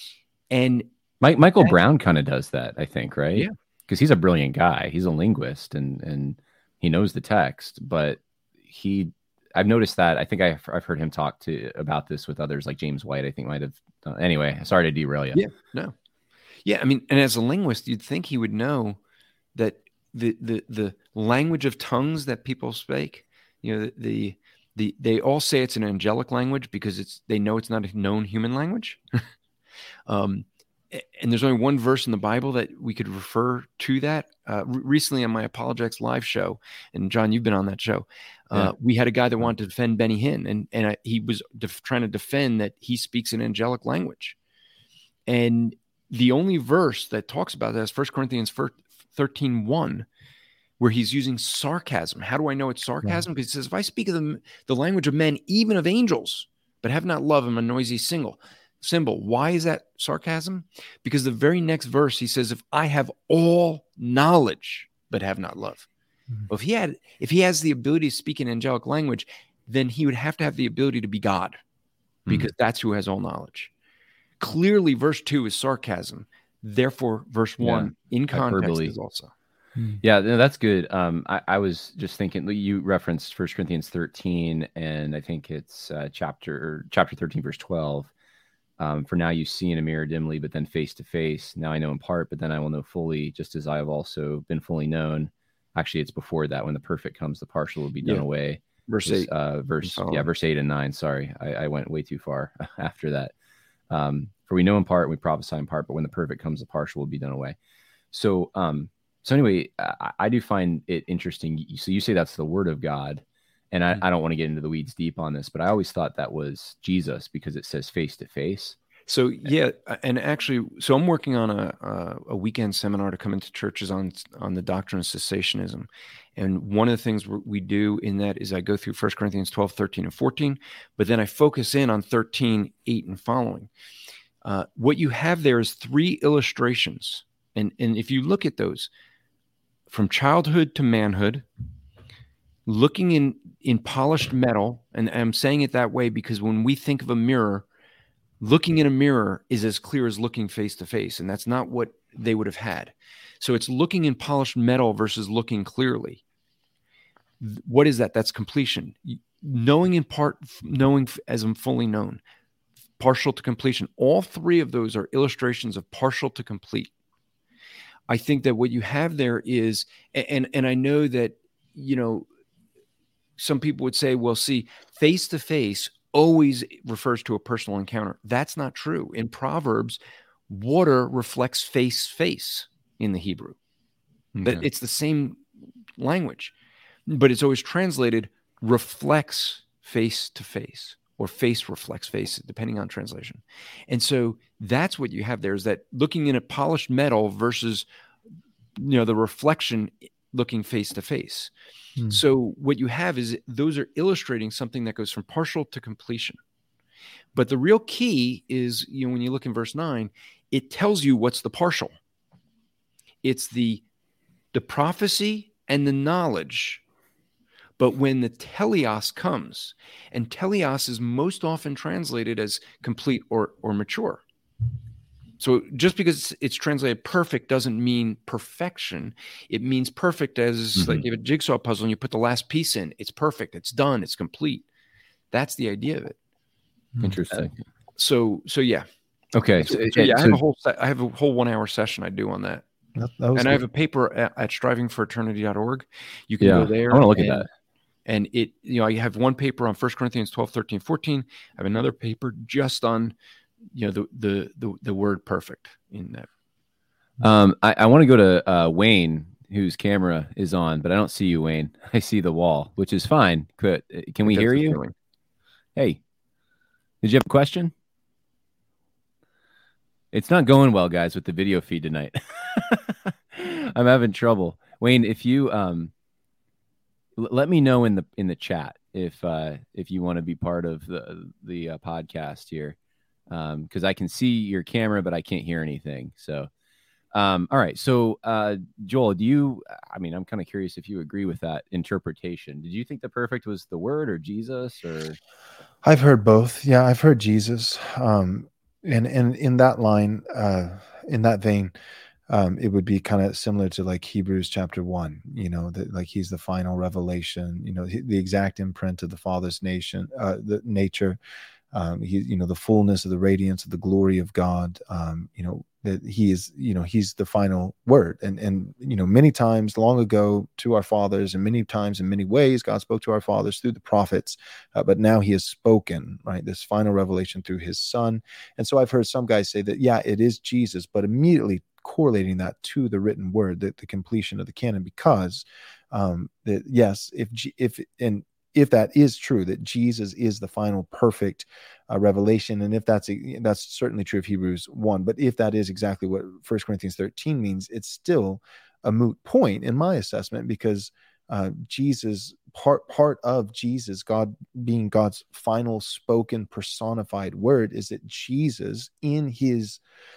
And Mike, Michael Brown kind of does that, I think, right? Yeah. Because he's a brilliant guy. He's a linguist and, and he knows the text, but he, I've noticed that. I think I've, I've heard him talk to about this with others like James White, I think might have done. Anyway, sorry to derail you. Yeah, no. Yeah. I mean, and as a linguist, you'd think he would know that the, the, the language of tongues that people speak, you know, the, the, the they all say it's an angelic language because it's, they know it's not a known human language. um, And there's only one verse in the Bible that we could refer to that. Uh, re- recently on my Apologetics live show, and John, you've been on that show, uh, yeah. we had a guy that wanted to defend Benny Hinn, and, and I, he was def- trying to defend that he speaks an angelic language. And the only verse that talks about that is First Corinthians thirteen one, where he's using sarcasm. How do I know it's sarcasm? Yeah. Because he says, if I speak of the, the language of men, even of angels, but have not love, I'm a noisy single. Symbol. Why is that sarcasm? Because the very next verse he says, if I have all knowledge but have not love. Mm-hmm. Well, if he had, if he has the ability to speak in angelic language, then he would have to have the ability to be God, because mm-hmm. that's who has all knowledge. Clearly, verse two is sarcasm. Therefore, verse one yeah. in context Hyperbole. Is also. Mm-hmm. Yeah, no, that's good. Um, I, I was just thinking, you referenced First Corinthians thirteen, and I think it's uh, chapter chapter thirteen, verse twelve. Um, for now you see in a mirror dimly, but then face to face. Now I know in part, but then I will know fully, just as I have also been fully known. Actually, it's before that. When the perfect comes, the partial will be done yeah. away. Verse eight, uh, verse yeah, verse eight and nine. Sorry, I, I went way too far after that. Um, for we know in part, we prophesy in part, but when the perfect comes, the partial will be done away. So, um, so anyway, I, I do find it interesting. So you say that's the word of God. And I, I don't want to get into the weeds deep on this, but I always thought that was Jesus because it says face to face. So, yeah. And actually, so I'm working on a, a, a weekend seminar to come into churches on, on the doctrine of cessationism. And one of the things we do in that is I go through First Corinthians twelve, thirteen, and fourteen, but then I focus in on thirteen, eight, and following. Uh, what you have there is three illustrations. And, and if you look at those, from childhood to manhood, looking in, in polished metal, and I'm saying it that way because when we think of a mirror, looking in a mirror is as clear as looking face to face, and that's not what they would have had. So it's looking in polished metal versus looking clearly. What is that? That's completion. Knowing in part, knowing as I'm fully known, partial to completion. All three of those are illustrations of partial to complete. I think that what you have there is, and, and I know that, you know, some people would say, well, see, face-to-face always refers to a personal encounter. That's not true. In Proverbs, water reflects face-face in the Hebrew. Okay. It's the same language, but it's always translated reflects face-to-face or face reflects face, depending on translation. And so that's what you have there, is that looking in a polished metal versus, you know, the reflection looking face-to-face. Hmm. So what you have is those are illustrating something that goes from partial to completion. But the real key is, you know, when you look in verse nine, it tells you what's the partial. It's the, the prophecy and the knowledge. But when the teleos comes, and teleos is most often translated as complete or, or mature. So just because it's translated perfect doesn't mean perfection. It means perfect as mm-hmm. like you have a jigsaw puzzle and you put the last piece in. It's perfect. It's done. It's complete. That's the idea of it. Interesting. Uh, so so yeah. Okay. So, so yeah, I have a whole I have a whole one hour session I do on that. that, that and good. I have a paper at, at striving for eternity dot org. You can yeah, go there. I want to look and, at that. And it, you know, I have one paper on First Corinthians twelve, thirteen, fourteen. I have another paper just on, you know, the the the, the word perfect in that. Um, I, I want to go to uh, Wayne, whose camera is on, but I don't see you, Wayne. I see the wall, which is fine. But can we hear you? Feeling. Hey, Did you have a question? It's not going well, guys, with the video feed tonight. I'm having trouble. Wayne, if you um, l- let me know in the in the chat if uh, if you want to be part of the the uh, podcast here, because um, I can see your camera, but I can't hear anything. So, um, all right. So, uh, Joel, do you? I mean, I'm kind of curious if you agree with that interpretation. Did you think the perfect was the Word or Jesus or? I've heard both. Yeah, I've heard Jesus. Um, and and in that line, uh, in that vein, um, it would be kind of similar to like Hebrews chapter one. You know, that like he's the final revelation. You know, the exact imprint of the Father's nation, uh, the nature. Um, he, you know, the fullness of the radiance of the glory of God. Um, you know, that he is, you know, he's the final word. And, and, you know, many times long ago to our fathers, and many times in many ways, God spoke to our fathers through the prophets, uh, but now he has spoken, right? This final revelation through his son. And so I've heard some guys say that, yeah, it is Jesus, but immediately correlating that to the written word, that the completion of the canon, because um, that yes, if, if, and, if that is true, that Jesus is the final perfect uh, revelation, and if that's a, that's certainly true of Hebrews one, but if that is exactly what First Corinthians thirteen means, it's still a moot point in my assessment, because uh, Jesus, part part of Jesus, God being God's final spoken personified word, is that Jesus in his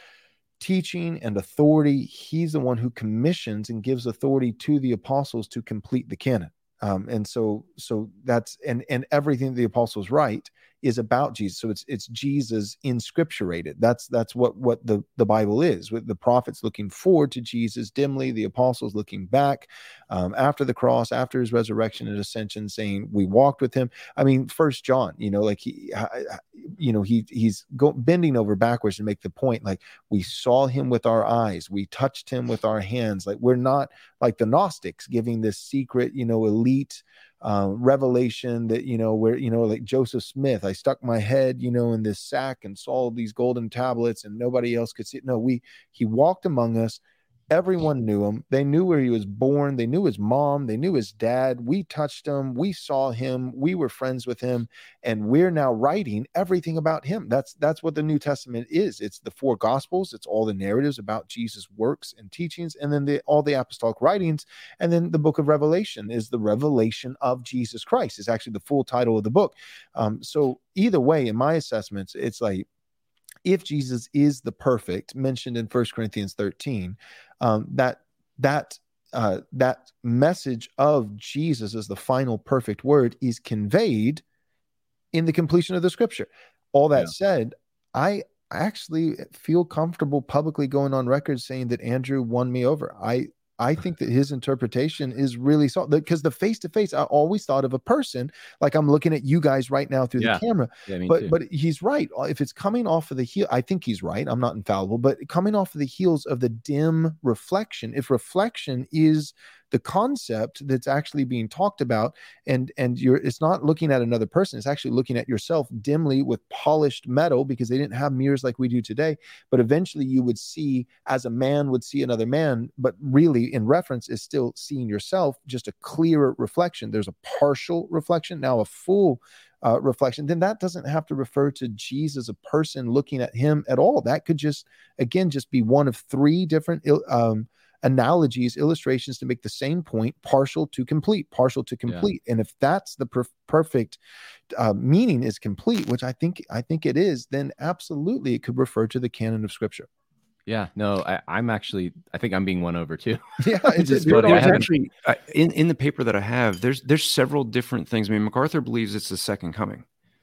teaching and authority, he's the one who commissions and gives authority to the apostles to complete the canon. Um, and so, so that's, and, and everything the apostles write is about Jesus. So it's, it's Jesus inscripturated. That's, that's what, what the, the Bible is, with the prophets looking forward to Jesus dimly, the apostles looking back um, after the cross, after his resurrection and ascension, saying we walked with him. I mean, First John, you know, like he, you know, he, he's go, bending over backwards to make the point, like we saw him with our eyes, we touched him with our hands. Like we're not like the Gnostics giving this secret, you know, elite uh, revelation that, you know, where, you know, like Joseph Smith, I stuck my head, you know, in this sack and saw these golden tablets and nobody else could see it. No, we, he walked among us. Everyone knew him. They knew where he was born. They knew his mom. They knew his dad. We touched him. We saw him. We were friends with him. And we're now writing everything about him. That's that's what the New Testament is. It's the four Gospels. It's all the narratives about Jesus' works and teachings. And then the, all the apostolic writings. And then the book of Revelation is the revelation of Jesus Christ. Is actually the full title of the book. Um, so either way, in my assessments, it's like, if Jesus is the perfect mentioned in First Corinthians thirteen, um, that that uh, that message of Jesus as the final perfect word is conveyed in the completion of the Scripture. All that yeah. said, I actually feel comfortable publicly going on record saying that Andrew won me over. I I think that his interpretation is really solid, because the face-to-face, I always thought of a person, like I'm looking at you guys right now through yeah. the camera, yeah, me but too. but he's right. If it's coming off of the heel, I think he's right. I'm not infallible, but coming off of the heels of the dim reflection, if reflection is the concept that's actually being talked about, and and you're it's not looking at another person, it's actually looking at yourself dimly with polished metal, because they didn't have mirrors like we do today, but eventually you would see as a man would see another man, but really in reference is still seeing yourself, just a clearer reflection. There's a partial reflection, now a full uh, reflection. Then that doesn't have to refer to Jesus, a person looking at him at all. That could just, again, just be one of three different um analogies, illustrations to make the same point, partial to complete, partial to complete. Yeah. And if that's the per- perfect uh, meaning is complete, which I think I think it is, then absolutely it could refer to the canon of Scripture. Yeah, no, I, I'm actually, I think I'm being won over too. Yeah, it's just funny. I actually I, in in the paper that I have, there's there's several different things. I mean, MacArthur believes it's the second coming.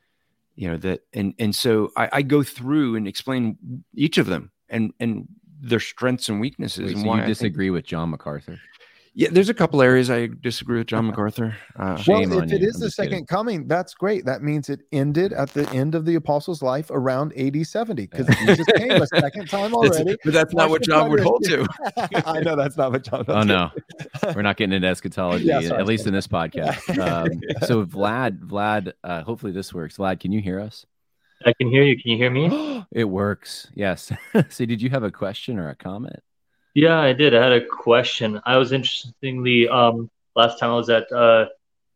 You know that, and and so I, I go through and explain each of them, and and. their strengths and weaknesses. Wait, and so why you disagree think, with John MacArthur? Yeah, there's a couple areas I disagree with John MacArthur. Uh, well, if it you. is I'm the second kidding. coming, that's great. That means it ended at the end of the apostles' life around A D seventy, because yeah. Jesus came a second time already. But that's not what John would hold to. I know that's not what John. Oh no, we're not getting into eschatology, yeah, sorry, at least in this podcast. Um, yeah. So Vlad, Vlad, uh, hopefully this works. Vlad, can you hear us? I can hear you. Can you hear me? It works. Yes. So did you have a question or a comment? Yeah, I did. I had a question. I was interestingly, um, last time I was at uh,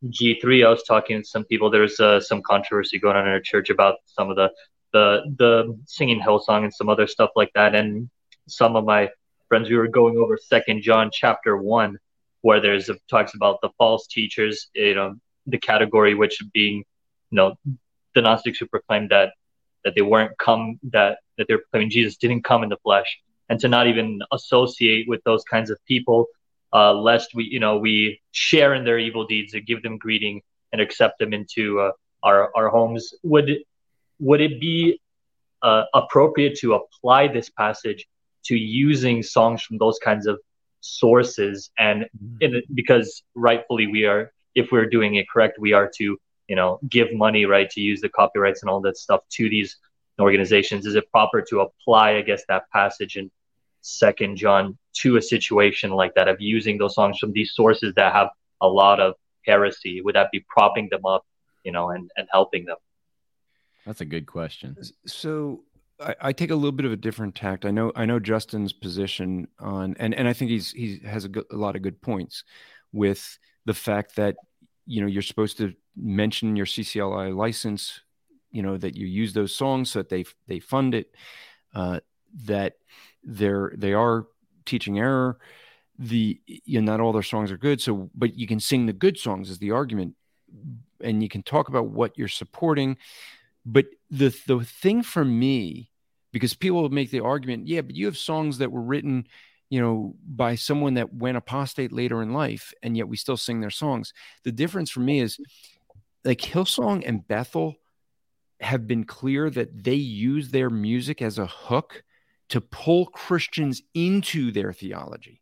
G three, I was talking to some people. There's uh, some controversy going on in our church about some of the the the singing Hillsong and some other stuff like that. And some of my friends, we were going over Second John chapter one, where there's a, talks about the false teachers, you know, the category which being, you know, the Gnostics who proclaimed that that they weren't come that that they're proclaiming Jesus didn't come in the flesh, and to not even associate with those kinds of people, uh, lest we, you know, we share in their evil deeds and give them greeting and accept them into uh, our our homes. Would would it be uh, appropriate to apply this passage to using songs from those kinds of sources? And in, because rightfully we are, if we're doing it correct, we are to, you know, give money, right, to use the copyrights and all that stuff to these organizations. Is it proper to apply, I guess, that passage in Second John to a situation like that of using those songs from these sources that have a lot of heresy? Would that be propping them up, you know, and, and helping them? That's a good question. So I, I take a little bit of a different tact. I know I know Justin's position on, and, and I think he's he has a, good, a lot of good points with the fact that, you know, you're supposed to mention your C C L I license, you know, that you use those songs so that they they fund it, uh, that they're they are teaching error. The you know, not all their songs are good. So, but you can sing the good songs is the argument, and you can talk about what you're supporting. But the the thing for me, because people will make the argument, yeah, but you have songs that were written, you know, by someone that went apostate later in life, and yet we still sing their songs. The difference for me is, like, Hillsong and Bethel have been clear that they use their music as a hook to pull Christians into their theology.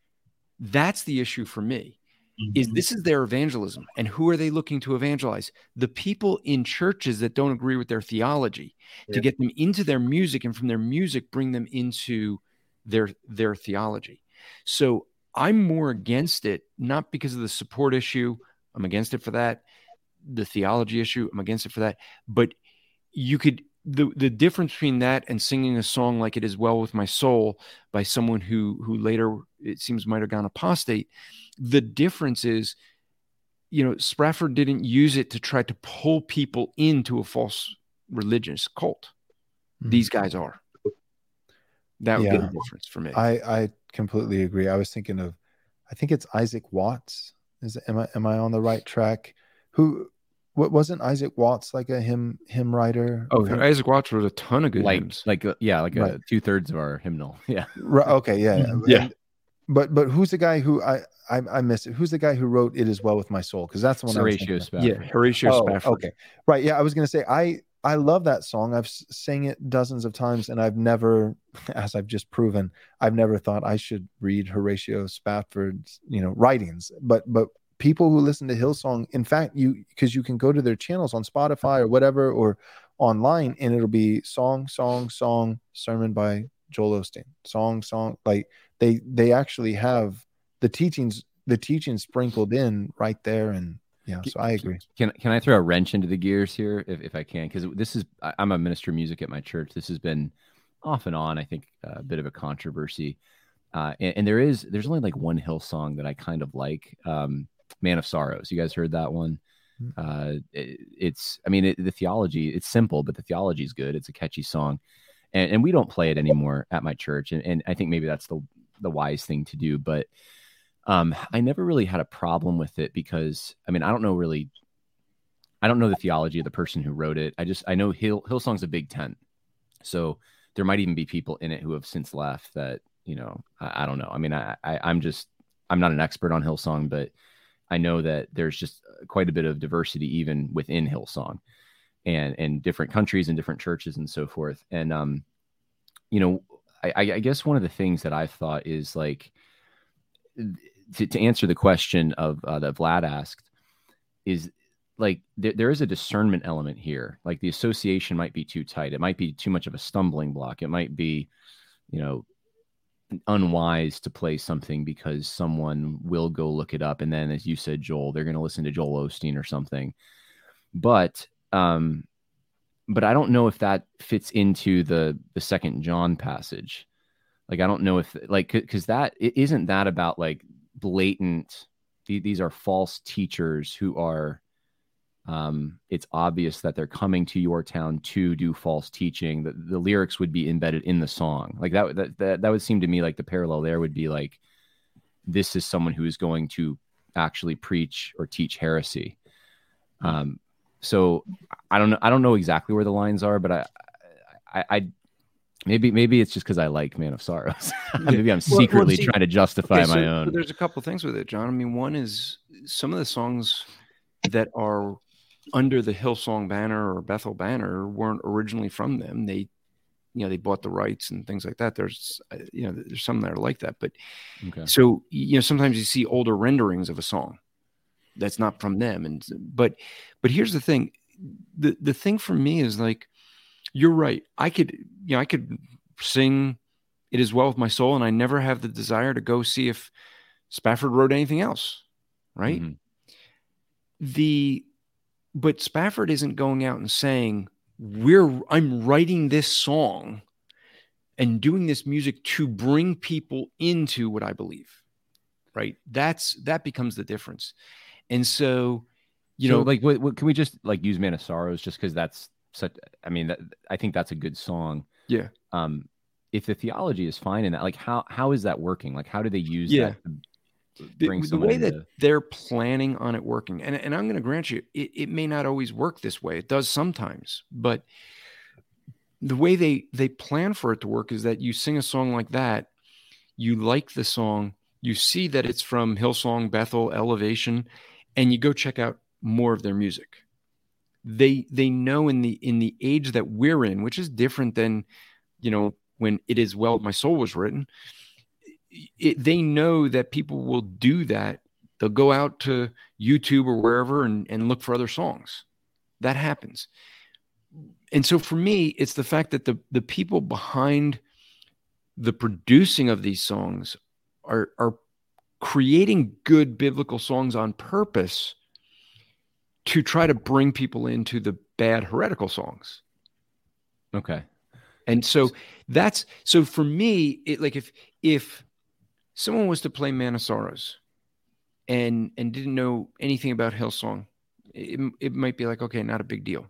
That's the issue for me. Is this is their evangelism. And who are they looking to evangelize? The people in churches that don't agree with their theology, yeah, to get them into their music, and from their music, bring them into their, their theology. So I'm more against it, not because of the support issue. I'm against it for that. The theology issue, I'm against it for that. But you could, the, the difference between that and singing a song like It Is Well With My Soul by someone who, who later, it seems, might have gone apostate. The difference is, you know, Sprafford didn't use it to try to pull people into a false religious cult. Mm-hmm. These guys are. That would yeah. be the difference for me. I, I completely agree. I was thinking of, I think it's Isaac Watts. Is am I am I on the right track? Who, what wasn't Isaac Watts like a hymn hymn writer? Oh, Isaac Watts wrote a ton of good like, hymns. Like uh, yeah, like right. uh, two thirds of our hymnal. Yeah. Right, okay. Yeah. Yeah. And, but but who's the guy who I, I I missed it? Who's the guy who wrote "It Is Well With My Soul"? Because that's the one. Horatio Spafford. Yeah, Horatio oh, Spafford. Okay, right. Yeah, I was gonna say I I love that song. I've sang it dozens of times, and I've never, as I've just proven, I've never thought I should read Horatio Spafford's, you know, writings. But but people who listen to Hillsong, in fact, you because you can go to their channels on Spotify or whatever or online, and it'll be song, song, song, sermon by Joel Osteen, song, song. Like they they actually have the teachings the teachings sprinkled in right there, and yeah. So I agree. Can can I throw a wrench into the gears here if if I can? Because this is I'm a minister of music at my church. This has been off and on, I think, a bit of a controversy. Uh, and, and there is there's only like one Hillsong that I kind of like. Um, Man of Sorrows. You guys heard that one? Uh, it, it's, I mean, it, the theology, it's simple, but the theology is good. It's a catchy song. And, and we don't play it anymore at my church. And, and I think maybe that's the, the wise thing to do. But um, I never really had a problem with it because, I mean, I don't know really, I don't know the theology of the person who wrote it. I just, I know Hill, Hillsong's a big tent. So there might even be people in it who have since left that, you know, I, I don't know. I mean, I, I, I'm just, I'm not an expert on Hillsong, but I know that there's just quite a bit of diversity even within Hillsong and, and different countries and different churches and so forth. And, um, you know, I, I guess one of the things that I've thought is like, to, to answer the question of uh, that Vlad asked is like, there, there is a discernment element here. Like the association might be too tight. It might be too much of a stumbling block. It might be, you know, unwise to play something because someone will go look it up. And then, as you said, Joel, they're going to listen to Joel Osteen or something. But, um, but I don't know if that fits into the, the Second John passage. Like, I don't know if like, cause that it isn't that about like blatant th- these are false teachers who are, um, it's obvious that they're coming to your town to do false teaching. The, the lyrics would be embedded in the song. Like that, that, that, that would seem to me like the parallel there would be like, this is someone who is going to actually preach or teach heresy. Um, so I don't know. I don't know exactly where the lines are, but I, I, I maybe, maybe it's just because I like Man of Sorrows. Maybe I'm secretly well, well, see, trying to justify okay, my so, own. So there's a couple things with it, John. I mean, one is some of the songs that are under the Hillsong banner or Bethel banner weren't originally from them. They, you know, they bought the rights and things like that. There's, you know, there's some that are like that. But okay. So, you know, sometimes you see older renderings of a song that's not from them. And, but, but here's the thing. The, the thing for me is like, you're right. I could, you know, I could sing It Is Well With My Soul, and I never have the desire to go see if Spafford wrote anything else. Right. Mm-hmm. The, but Spafford isn't going out and saying, we're, I'm writing this song and doing this music to bring people into what I believe. Right. That's, that becomes the difference. And so, you so know, like, what, what, can we just like use Man of Sorrows just because that's such, I mean, that, I think that's a good song. Yeah. Um, if the theology is fine in that, like, how, how is that working? Like, how do they use yeah. that to bring the, the someone way into... that they're planning on it working? And, and I'm going to grant you, it, it may not always work this way. It does sometimes, but the way they, they plan for it to work is that you sing a song like that, you like the song, you see that it's from Hillsong, Bethel, Elevation, and you go check out more of their music. They they know in the in the age that we're in, which is different than, you know, when It Is Well With My Soul was written. It, they know that people will do that. They'll go out to YouTube or wherever and, and look for other songs. That happens. And so for me, it's the fact that the the people behind the producing of these songs are are creating good biblical songs on purpose to try to bring people into the bad heretical songs. Okay. And so that's, so for me, it like if, if someone was to play Man of Sorrows and, and didn't know anything about Hillsong, it, it might be like, okay, not a big deal.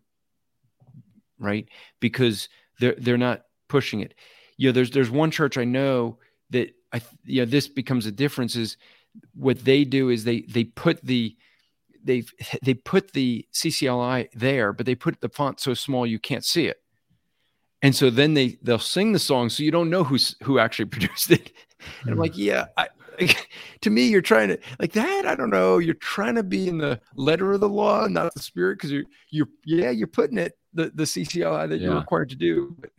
Right. Because they're, they're not pushing it. You know, there's, there's one church I know that I, you know, this becomes a difference is what they do is they, they put the, they they put the C C L I there, but they put the font so small you can't see it. And so then they they'll sing the song so you don't know who's who actually produced it. And I'm like, yeah, I, to me, you're trying to like that. I don't know. You're trying to be in the letter of the law, not the spirit, because you're you're yeah, you're putting it the the C C L I that yeah. you're required to do. But,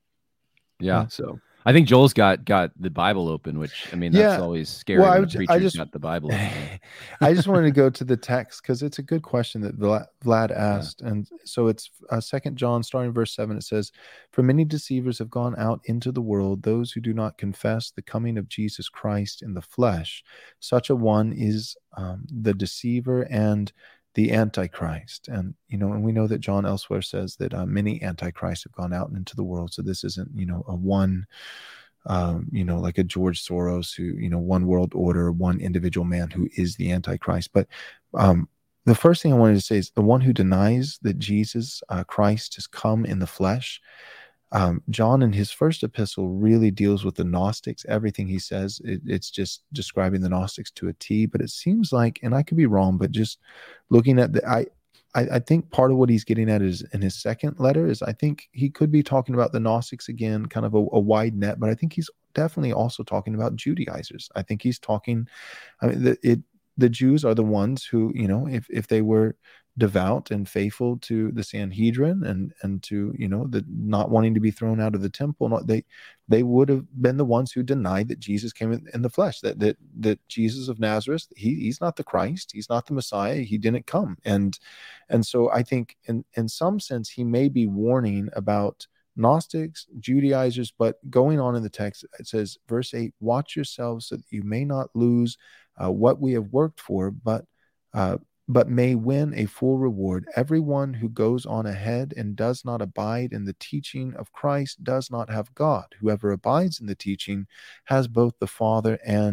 yeah. Uh, so. I think Joel's got got the Bible open, which I mean that's yeah. always scary. Well, I, when would, a preacher's I just got the Bible open. I just wanted to go to the text because it's a good question that Vlad asked, yeah. and so it's uh, Second John, starting verse seven. It says, "For many deceivers have gone out into the world; those who do not confess the coming of Jesus Christ in the flesh. Such a one is um, the deceiver and the Antichrist." And you know, and we know that John elsewhere says that uh, many Antichrists have gone out into the world. So this isn't, you know, a one. Um, you know, like a George Soros who, you know, one world order, one individual man who is the Antichrist. But um, the first thing I wanted to say is the one who denies that Jesus uh, Christ has come in the flesh. Um, John in his first epistle really deals with the Gnostics. Everything he says, it, it's just describing the Gnostics to a T. But it seems like, and I could be wrong, but just looking at the, I, I, I think part of what he's getting at is in his second letter is I think he could be talking about the Gnostics again, kind of a, a wide net, but I think he's definitely also talking about Judaizers. I think he's talking, I mean, the, it, the Jews are the ones who, you know, if, if they were devout and faithful to the Sanhedrin and, and to, you know, the not wanting to be thrown out of the temple, not, they, they would have been the ones who denied that Jesus came in, in the flesh, that, that, that Jesus of Nazareth, he, he's not the Christ. He's not the Messiah. He didn't come. And, and so I think in, in some sense, he may be warning about Gnostics, Judaizers, but going on in the text, it says, verse eight, "Watch yourselves so that you may not lose uh, what we have worked for, but, uh, but may win a full reward. Everyone who goes on ahead and does not abide in the teaching of Christ does not have God. Whoever abides in the teaching has both the Father and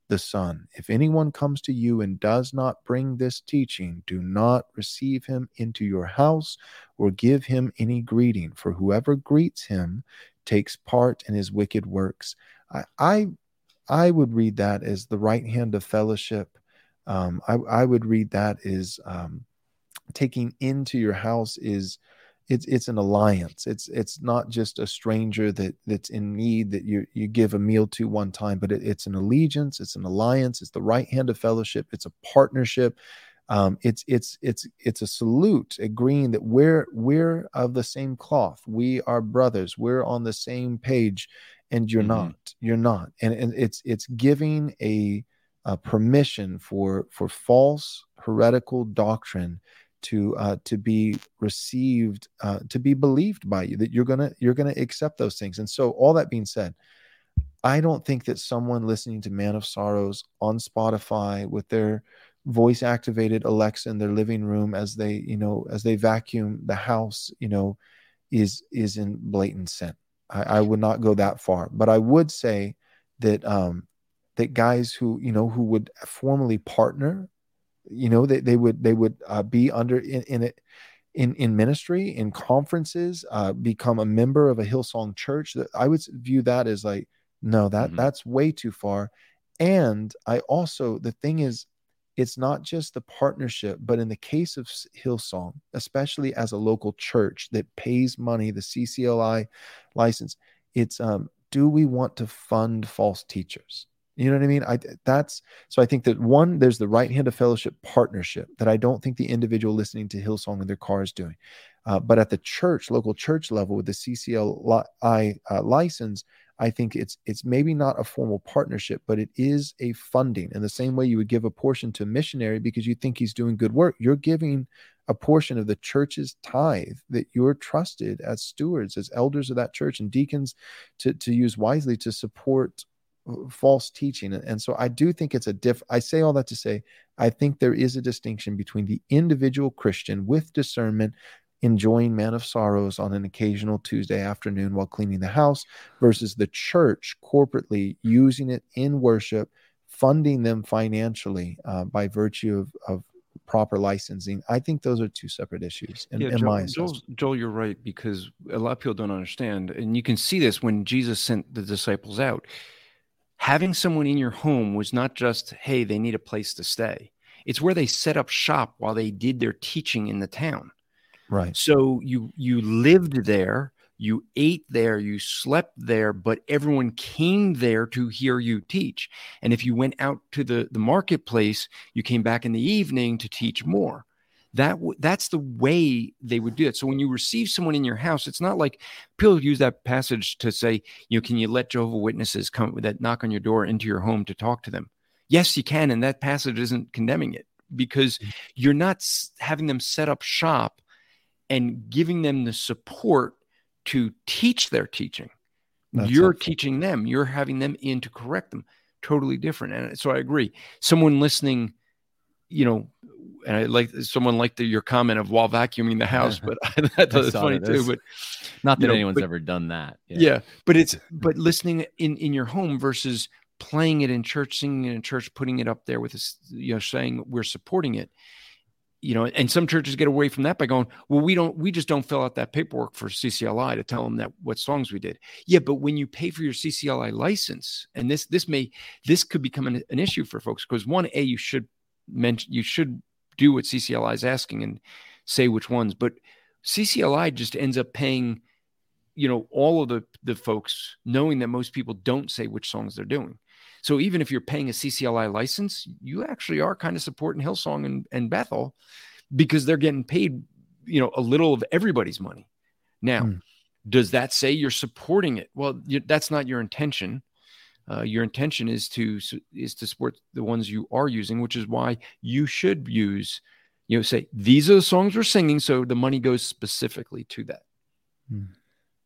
the Son. If anyone comes to you and does not bring this teaching, do not receive him into your house or give him any greeting, for whoever greets him takes part in his wicked works. I I, I would read that as the right hand of fellowship. Um, I, I would read that as um, taking into your house is it's it's an alliance. It's it's not just a stranger that that's in need that you you give a meal to one time, but it, it's an allegiance. It's an alliance. It's the right hand of fellowship. It's a partnership. Um, it's it's it's it's a salute, agreeing that we're we're of the same cloth. We are brothers. We're on the same page, and you're mm-hmm. not. You're not. And and it's it's giving a, a permission for for false heretical doctrine to uh, to be received, uh, to be believed by you, that you're gonna you're gonna accept those things. And so, all that being said, I don't think that someone listening to Man of Sorrows on Spotify with their voice activated Alexa in their living room as they you know as they vacuum the house, you know, is is in blatant sin. I, I would not go that far, but I would say that um, that guys who you know who would formally partner. You know, they, they would they would uh, be under in in, it, in in ministry, in conferences, uh, become a member of a Hillsong church. That I would view that as like, no, that mm-hmm. that's way too far. And I also, the thing is, it's not just the partnership, but in the case of Hillsong, especially as a local church that pays money, the C C L I license, it's um, do we want to fund false teachers? You know what I mean? I that's so I think that one, there's the right hand of fellowship partnership that I don't think the individual listening to Hillsong in their car is doing. Uh, but at the church, local church level with the C C L I uh, license, I think it's it's maybe not a formal partnership, but it is a funding. In the same way you would give a portion to a missionary because you think he's doing good work, you're giving a portion of the church's tithe that you're trusted as stewards, as elders of that church and deacons to, to use wisely to support false teaching. And so I do think it's a diff. I say all that to say, I think there is a distinction between the individual Christian with discernment enjoying Man of Sorrows on an occasional Tuesday afternoon while cleaning the house versus the church corporately using it in worship, funding them financially uh, by virtue of, of proper licensing. I think those are two separate issues in, yeah, in Joel, my Joel, Joel, you're right, because a lot of people don't understand. And you can see this when Jesus sent the disciples out. Having someone in your home was not just, hey, they need a place to stay. It's where they set up shop while they did their teaching in the town. Right. So you you lived there, you ate there, you slept there, but everyone came there to hear you teach. And if you went out to the, the marketplace, you came back in the evening to teach more. That that's the way they would do it. So when you receive someone in your house, it's not like people use that passage to say, you know, can you let Jehovah's Witnesses come that knock on your door into your home to talk to them? Yes, you can. And that passage isn't condemning it because you're not having them set up shop and giving them the support to teach their teaching. That's you're helpful. Teaching them. You're having them in to correct them. Totally different. And so I agree. Someone listening, you know, and I like someone liked the, your comment of while vacuuming the house, but I thought it's funny too. But not that you know, anyone's but, ever done that. Yeah. yeah, but it's but listening in in your home versus playing it in church, singing it in church, putting it up there with us, you know, saying we're supporting it. You know, and some churches get away from that by going, well, we don't, we just don't fill out that paperwork for C C L I to tell them that what songs we did. Yeah, but when you pay for your C C L I license, and this this may this could become an, an issue for folks because one, a you should mention you should do what C C L I is asking and say which ones, but C C L I just ends up paying, you know, all of the the folks, knowing that most people don't say which songs they're doing. So even if you're paying a C C L I license, you actually are kind of supporting Hillsong and, and Bethel because they're getting paid, you know, a little of everybody's money. Now, mm. does that say you're supporting it? Well, you, that's not your intention. Uh, your intention is to is to support the ones you are using, which is why you should use, you know, say these are the songs we're singing, so the money goes specifically to that. Mm.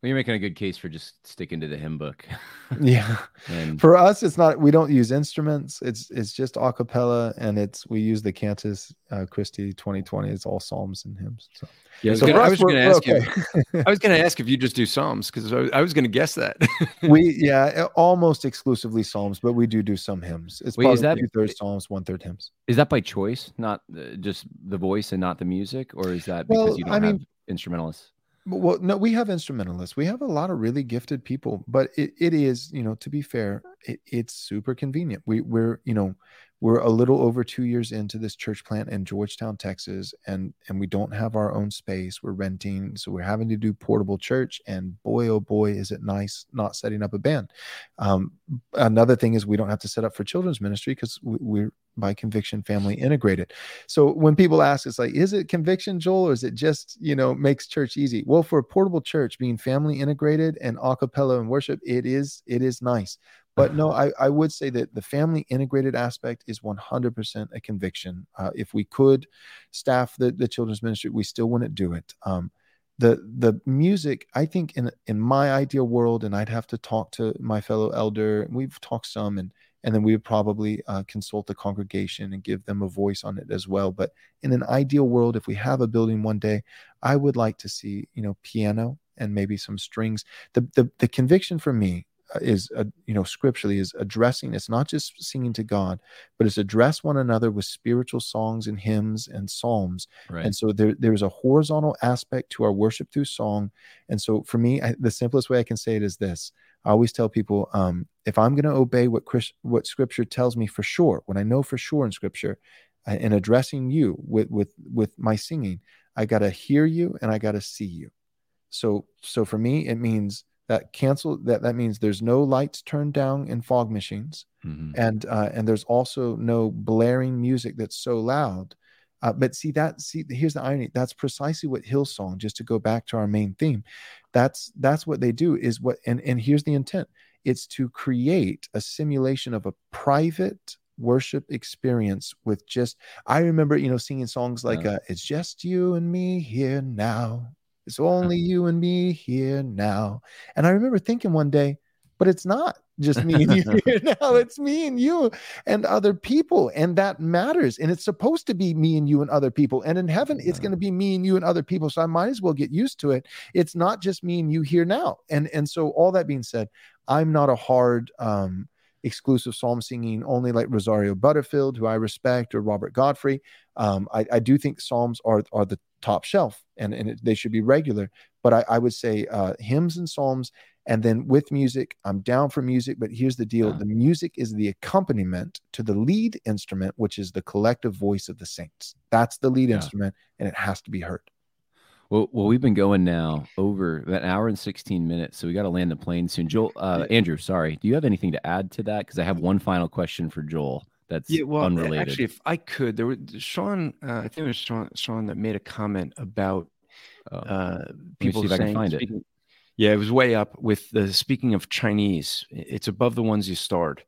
Well, you're making a good case for just sticking to the hymn book. Yeah. And for us, it's not, we don't use instruments. It's, it's just a cappella, and it's, we use the Cantus uh, Christi twenty twenty. It's all psalms and hymns. So yeah, I was so gonna, for I us, was we're- gonna we're ask okay. you. I was gonna ask if you just do psalms, because I, I was gonna guess that. we, yeah, almost exclusively psalms, but we do do some hymns. It's Wait, probably is that- two thirds psalms, one third hymns. is that by choice, not uh, just the voice and not the music, or is that because Well, you don't I have mean- instrumentalists? Well, no, we have instrumentalists. We have a lot of really gifted people, but it, it is, you know, to be fair, it, it's super convenient. We, we're, you know, we're a little over two years into this church plant in Georgetown, Texas, and and we don't have our own space. We're renting, so we're having to do portable church. And boy, oh boy, is it nice not setting up a band. Um, another thing is we don't have to set up for children's ministry because we, we're by conviction family integrated. So when people ask, it's like, is it conviction, Joel, or is it just, you know, makes church easy? Well, for a portable church being family integrated and a cappella and worship, it is it is nice. But no, I, I would say that the family integrated aspect is one hundred percent a conviction. Uh, if we could staff the, the children's ministry, we still wouldn't do it. Um, the the music, I think in in my ideal world, and I'd have to talk to my fellow elder, and we've talked some, and and then we would probably uh, consult the congregation and give them a voice on it as well. But in an ideal world, if we have a building one day, I would like to see, you know, piano and maybe some strings. The the, the conviction for me is, uh, you know, scripturally is addressing, it's not just singing to God, but it's address one another with spiritual songs and hymns and psalms. Right. And so there, there's a horizontal aspect to our worship through song. And so for me, I, the simplest way I can say it is this. I always tell people, um, if I'm going to obey what Chris, what scripture tells me for sure, what I know for sure in scripture, uh, in addressing you with, with, with my singing, I got to hear you and I got to see you. So, so for me, it means that cancel that, that means there's no lights turned down in fog machines. Mm-hmm. And, uh, and there's also no blaring music that's so loud. Uh, but see that, see, here's the irony. That's precisely what Hillsong, just to go back to our main theme. That's, that's what they do is what, and, and here's the intent. It's to create a simulation of a private worship experience with just, I remember, you know, singing songs like, Yeah. uh, it's just you and me here now. It's only you and me here now. And I remember thinking one day, but it's not just me and you here now. It's me and you and other people. And that matters. And it's supposed to be me and you and other people. And in heaven, it's going to be me and you and other people. So I might as well get used to it. It's not just me and you here now. And, and so all that being said, I'm not a hard, um, exclusive psalm singing only like Rosario Butterfield, who I respect, or Robert Godfrey. Um, I, I do think psalms are, are the top shelf, and, and it, they should be regular. But I, I would say uh, hymns and psalms, and then with music, I'm down for music. But here's the deal. Yeah. The music is the accompaniment to the lead instrument, which is the collective voice of the saints. That's the lead Yeah. instrument, and it has to be heard. Well, well, we've been going now over an hour and sixteen minutes, so we got to land the plane soon. Joel, uh, Andrew, sorry, do you have anything to add to that? Because I have one final question for Joel that's Yeah, well, unrelated. actually, if I could, there was Sean. Uh, I think it was Sean, Sean that made a comment about Oh, uh, me people see if I can saying. find it. speaking- Yeah, it was way up with the speaking of Chinese. It's above the ones you starred.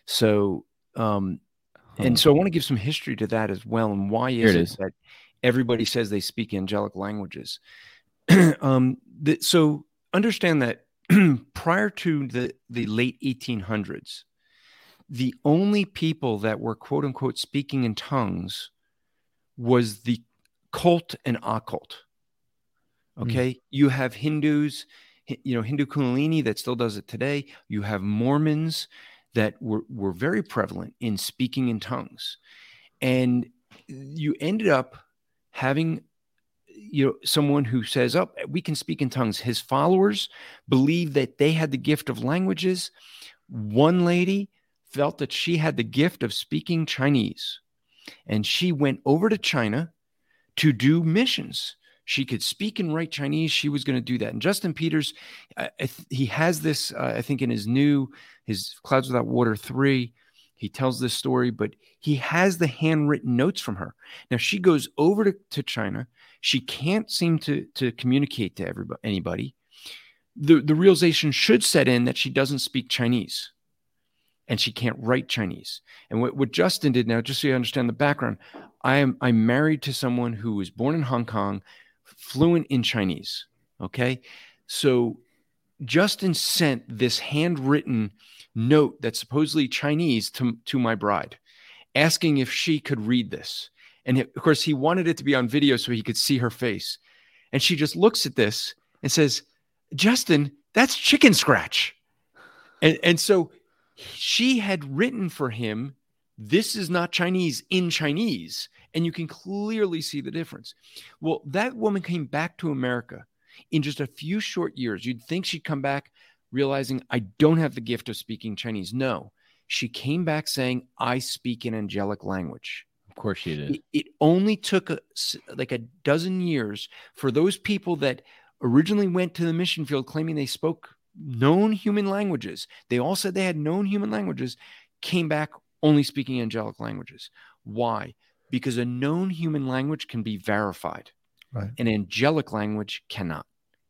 So, um, huh. and so I want to give some history to that as well, and why Here is it it is. that everybody says they speak angelic languages? um, the, so understand that prior to the the late eighteen hundreds, the only people that were quote unquote speaking in tongues was the cult and occult. Okay. Mm. You have Hindus, you know, Hindu Kundalini that still does it today. You have Mormons that were, were very prevalent in speaking in tongues. And you ended up having, you know, someone who says, oh, we can speak in tongues. His followers believed that they had the gift of languages. One lady felt that she had the gift of speaking Chinese, and she went over to China to do missions. She could speak and write Chinese. She was going to do that. And Justin Peters, uh, he has this, uh, I think in his new, his Clouds Without Water three, he tells this story, but he has the handwritten notes from her. Now she goes over to, to China. She can't seem to, to communicate to everybody, anybody. The, the realization should set in that she doesn't speak Chinese and she can't write Chinese. And what, what Justin did now, just so you understand the background, I am I'm married to someone who was born in Hong Kong, fluent in Chinese. Okay. So Justin sent this handwritten note that's supposedly Chinese to, to my bride, asking if she could read this. And of course, he wanted it to be on video so he could see her face. And she just looks at this and says, Justin, that's chicken scratch. And, and so she had written for him, this is not Chinese, in Chinese. And you can clearly see the difference. Well, that woman came back to America in just a few short years. You'd think she'd come back realizing, I don't have the gift of speaking Chinese. No, she came back saying, I speak an angelic language. Of course she did. It, it only took a, like a dozen years for those people that originally went to the mission field claiming they spoke known human languages. They all said they had known human languages, came back only speaking angelic languages. Why? Because a known human language can be verified. Right. An angelic language cannot.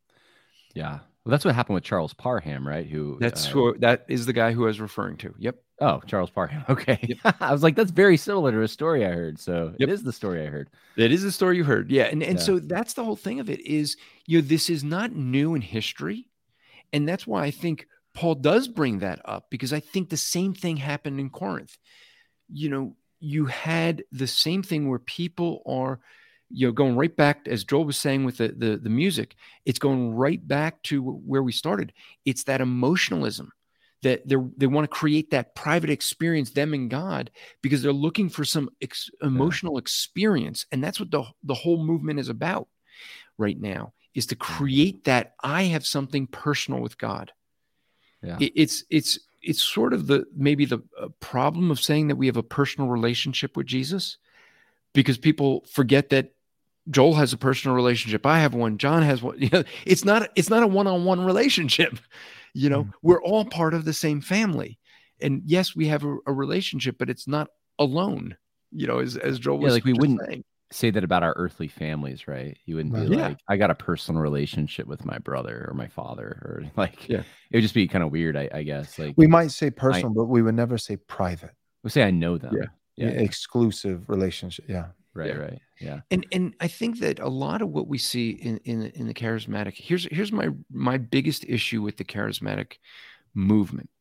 Yeah. Well, that's what happened with Charles Parham, right? Who That's uh, who, that is the guy who I was referring to. Yep. Oh, Charles Parham. Okay. Yep. I was like, that's very similar to a story I heard. So Yep. it is the story I heard. That is the story you heard. Yeah. And, and Yeah. so that's the whole thing of it is, you know, this is not new in history. And that's why I think Paul does bring that up, because I think the same thing happened in Corinth. You know, you had the same thing where people are, you know, going right back, as Joel was saying with the, the, the music, it's going right back to where we started. It's that emotionalism that they they want to create that private experience, them and God, because they're looking for some ex- emotional yeah. experience. And that's what the, the whole movement is about right now, is to create that I have something personal with God. Yeah. It, it's, it's, it's sort of the, maybe the uh, problem of saying that we have a personal relationship with Jesus, because people forget that Joel has a personal relationship. I have one. John has one. You know, it's not, it's not a one-on-one relationship. You know, mm-hmm. we're all part of the same family. And yes, we have a, a relationship, but it's not alone, you know, as, as Joel yeah, was like we wouldn't saying. Say that about our earthly families, right? You wouldn't be yeah. like, I got a personal relationship with my brother or my father, or like, yeah. it would just be kind of weird, I, I guess. Like we might say personal, I, but we would never say private. We say I know them. Yeah. Yeah. yeah. Exclusive relationship. Yeah. Right. Yeah. Right. Yeah. And and I think that a lot of what we see in in in the charismatic, here's here's my my biggest issue with the charismatic movement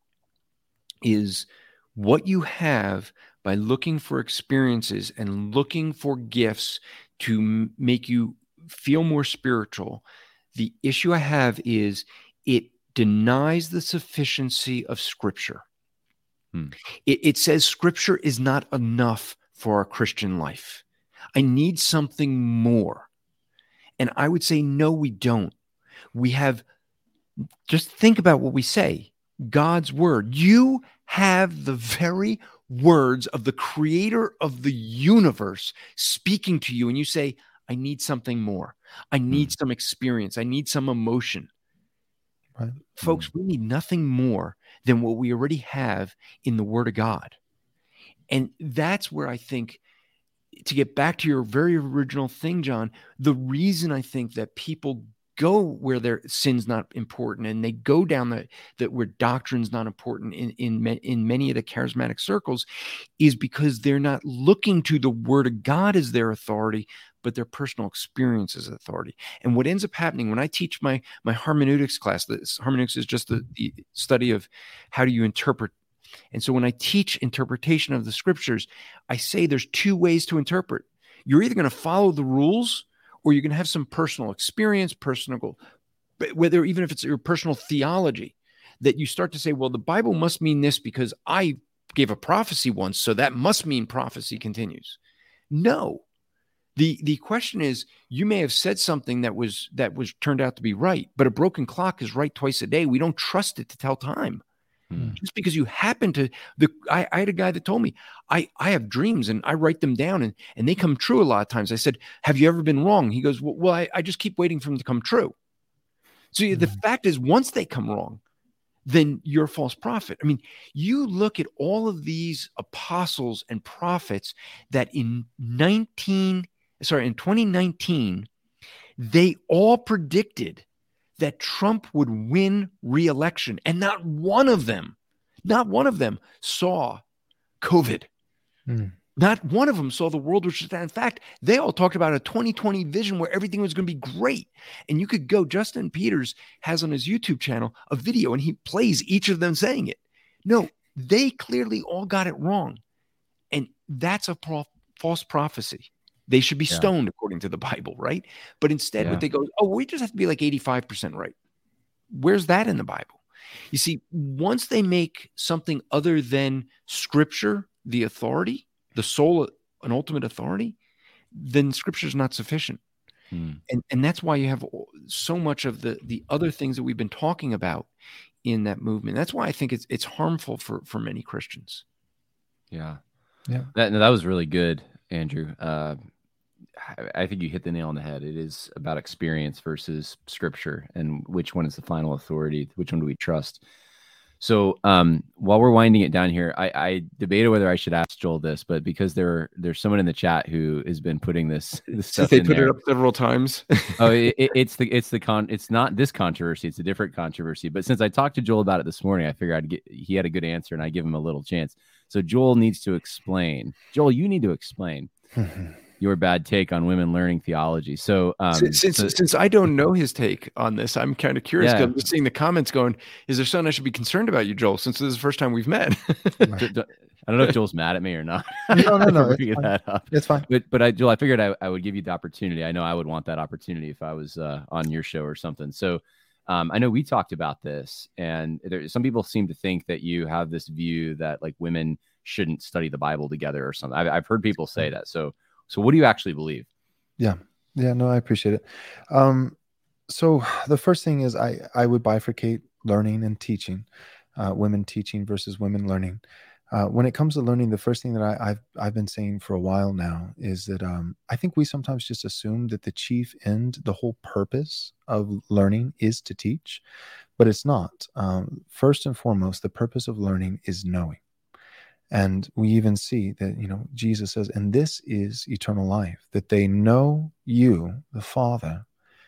is what you have by looking for experiences and looking for gifts to m- make you feel more spiritual. The issue I have is it denies the sufficiency of Scripture. Hmm. It, it says Scripture is not enough for our Christian life. I need something more. And I would say, no, we don't. We have, just think about what we say, God's word. You have the very words of the creator of the universe speaking to you. And you say, I need something more. I need mm. some experience. I need some emotion. Right. Folks, mm. we need nothing more than what we already have in the word of God. And that's where I think, to get back to your very original thing, John, the reason I think that people go where their sin's not important and they go down the, that where doctrine's not important in, in, in many of the charismatic circles is because they're not looking to the word of God as their authority, but their personal experience as authority. And what ends up happening when I teach my, my hermeneutics class, this hermeneutics is just the, the study of how do you interpret. And so when I teach interpretation of the scriptures, I say there's two ways to interpret. You're either going to follow the rules or you're going to have some personal experience, personal, whether even if it's your personal theology, that you start to say, well, the Bible must mean this because I gave a prophecy once, so that must mean prophecy continues. No. The, the question is, you may have said something that was that was turned out to be right, but a broken clock is right twice a day. We don't trust it to tell time. Hmm. Just because you happen to, the I, I had a guy that told me, I, I have dreams and I write them down and, and they come true a lot of times. I said, have you ever been wrong? He goes, well, well I, I just keep waiting for them to come true. So hmm. the fact is, once they come wrong, then you're a false prophet. I mean, you look at all of these apostles and prophets that in nineteen, sorry, in twenty nineteen, they all predicted that Trump would win re-election. And not one of them, not one of them saw COVID. Mm. Not one of them saw the world which is that. In fact, they all talked about a twenty twenty vision where everything was going to be great. And you could go, Justin Peters has on his YouTube channel a video and he plays each of them saying it. No, they clearly all got it wrong. And that's a pro- false prophecy. They should be Yeah. stoned according to the Bible, right? But instead, Yeah. what they go, oh, we just have to be like eighty-five percent right. Where's that in the Bible? You see, once they make something other than Scripture the authority, the sole and ultimate authority, then Scripture is not sufficient. Hmm. And, and that's why you have so much of the, the other things that we've been talking about in that movement. That's why I think it's it's harmful for, for many Christians. Yeah. Yeah. That, no, that was really good, Andrew. Uh, I, I think you hit the nail on the head. It is about experience versus Scripture and which one is the final authority. Which one do we trust? So um, while we're winding it down here, I, I debated whether I should ask Joel this, but because there there's someone in the chat who has been putting this, this stuff They in put there. it up several times. oh, it, it, it's the it's the con. It's not this controversy. It's a different controversy. But since I talked to Joel about it this morning, I figured I'd get he had a good answer, and I give him a little chance. So Joel needs to explain. Joel, you need to explain your bad take on women learning theology. So um, since since, so, since I don't know his take on this, I'm kind of curious. Yeah. I'm just seeing the comments going, is there something I should be concerned about you, Joel, since this is the first time we've met? d- d- I don't know if Joel's mad at me or not. No, no, no. for It's bringing fine. that up. It's fine. But but I Joel, I figured I, I would give you the opportunity. I know I would want that opportunity if I was uh, on your show or something. So um, I know we talked about this, and there, some people seem to think that you have this view that like women shouldn't study the Bible together or something. I've, I've heard people say that. So so what do you actually believe? Yeah. Yeah. No, I appreciate it. Um, so the first thing is I, I would bifurcate learning and teaching, uh, women teaching versus women learning. Uh, when it comes to learning, the first thing that I, I've, I've been saying for a while now is that um, I think we sometimes just assume that the chief end, the whole purpose of learning is to teach, but it's not. Um, first and foremost, the purpose of learning is knowing. And we even see that, you know, Jesus says, and this is eternal life, that they know you, the Father,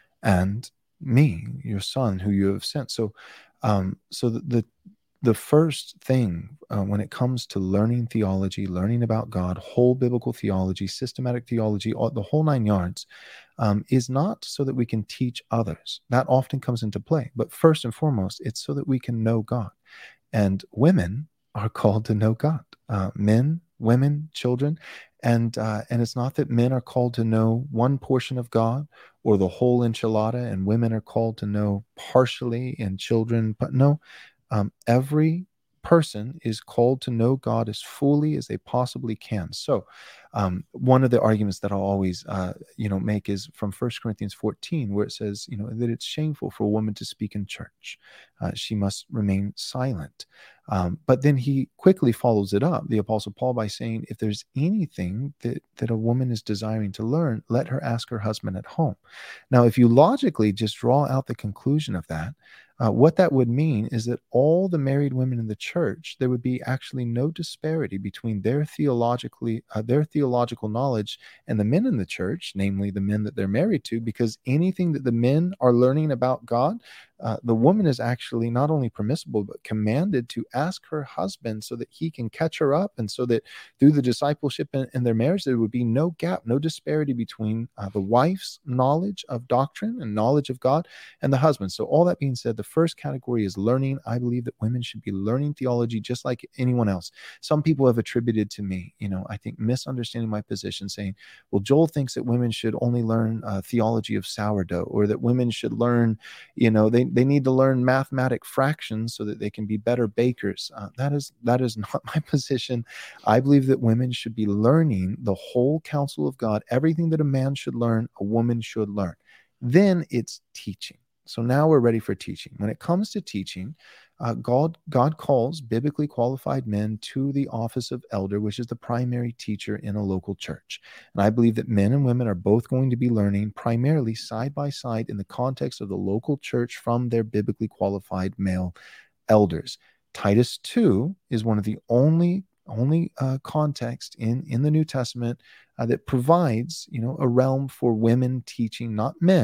and me, your Son, who you have sent. So, um, so the, the, the first thing uh, when it comes to learning theology, learning about God, whole biblical theology, systematic theology, all, the whole nine yards, um, is not so that we can teach others. That often comes into play. But first and foremost, it's so that we can know God. And women are called to know God. Uh, men, women, children, and uh, and it's not that men are called to know one portion of God or the whole enchilada, and women are called to know partially, and children, but no, um, every person is called to know God as fully as they possibly can. So um, one of the arguments that I'll always, uh, you know, make is from First Corinthians fourteen, where it says, you know, that it's shameful for a woman to speak in church. Uh, she must remain silent. Um, but then he quickly follows it up, the Apostle Paul, by saying, if there's anything that, that a woman is desiring to learn, let her ask her husband at home. Now, if you logically just draw out the conclusion of that, Uh, what that would mean is that all the married women in the church, there would be actually no disparity between their theologically, uh, their theological knowledge and the men in the church, namely the men that they're married to, because anything that the men are learning about God, uh, the woman is actually not only permissible, but commanded to ask her husband so that he can catch her up, and so that through the discipleship in, in their marriage, there would be no gap, no disparity between uh, the wife's knowledge of doctrine and knowledge of God and the husband. So all that being said, the first category is learning. I believe that women should be learning theology just like anyone else. Some people have attributed to me, you know, I think misunderstanding my position, saying, well, Joel thinks that women should only learn uh, theology of sourdough, or that women should learn, you know, they, they need to learn mathematic fractions so that they can be better bakers. Uh, that is, that is not my position. I believe that women should be learning the whole counsel of God. Everything that a man should learn, a woman should learn. Then it's teaching. So now we're ready for teaching. When it comes to teaching, uh, God, God calls biblically qualified men to the office of elder, which is the primary teacher in a local church. And I believe that men and women are both going to be learning primarily side by side in the context of the local church from their biblically qualified male elders. Titus two is one of the only only uh, context in, in the New Testament uh, that provides, you know, a realm for women teaching, not men,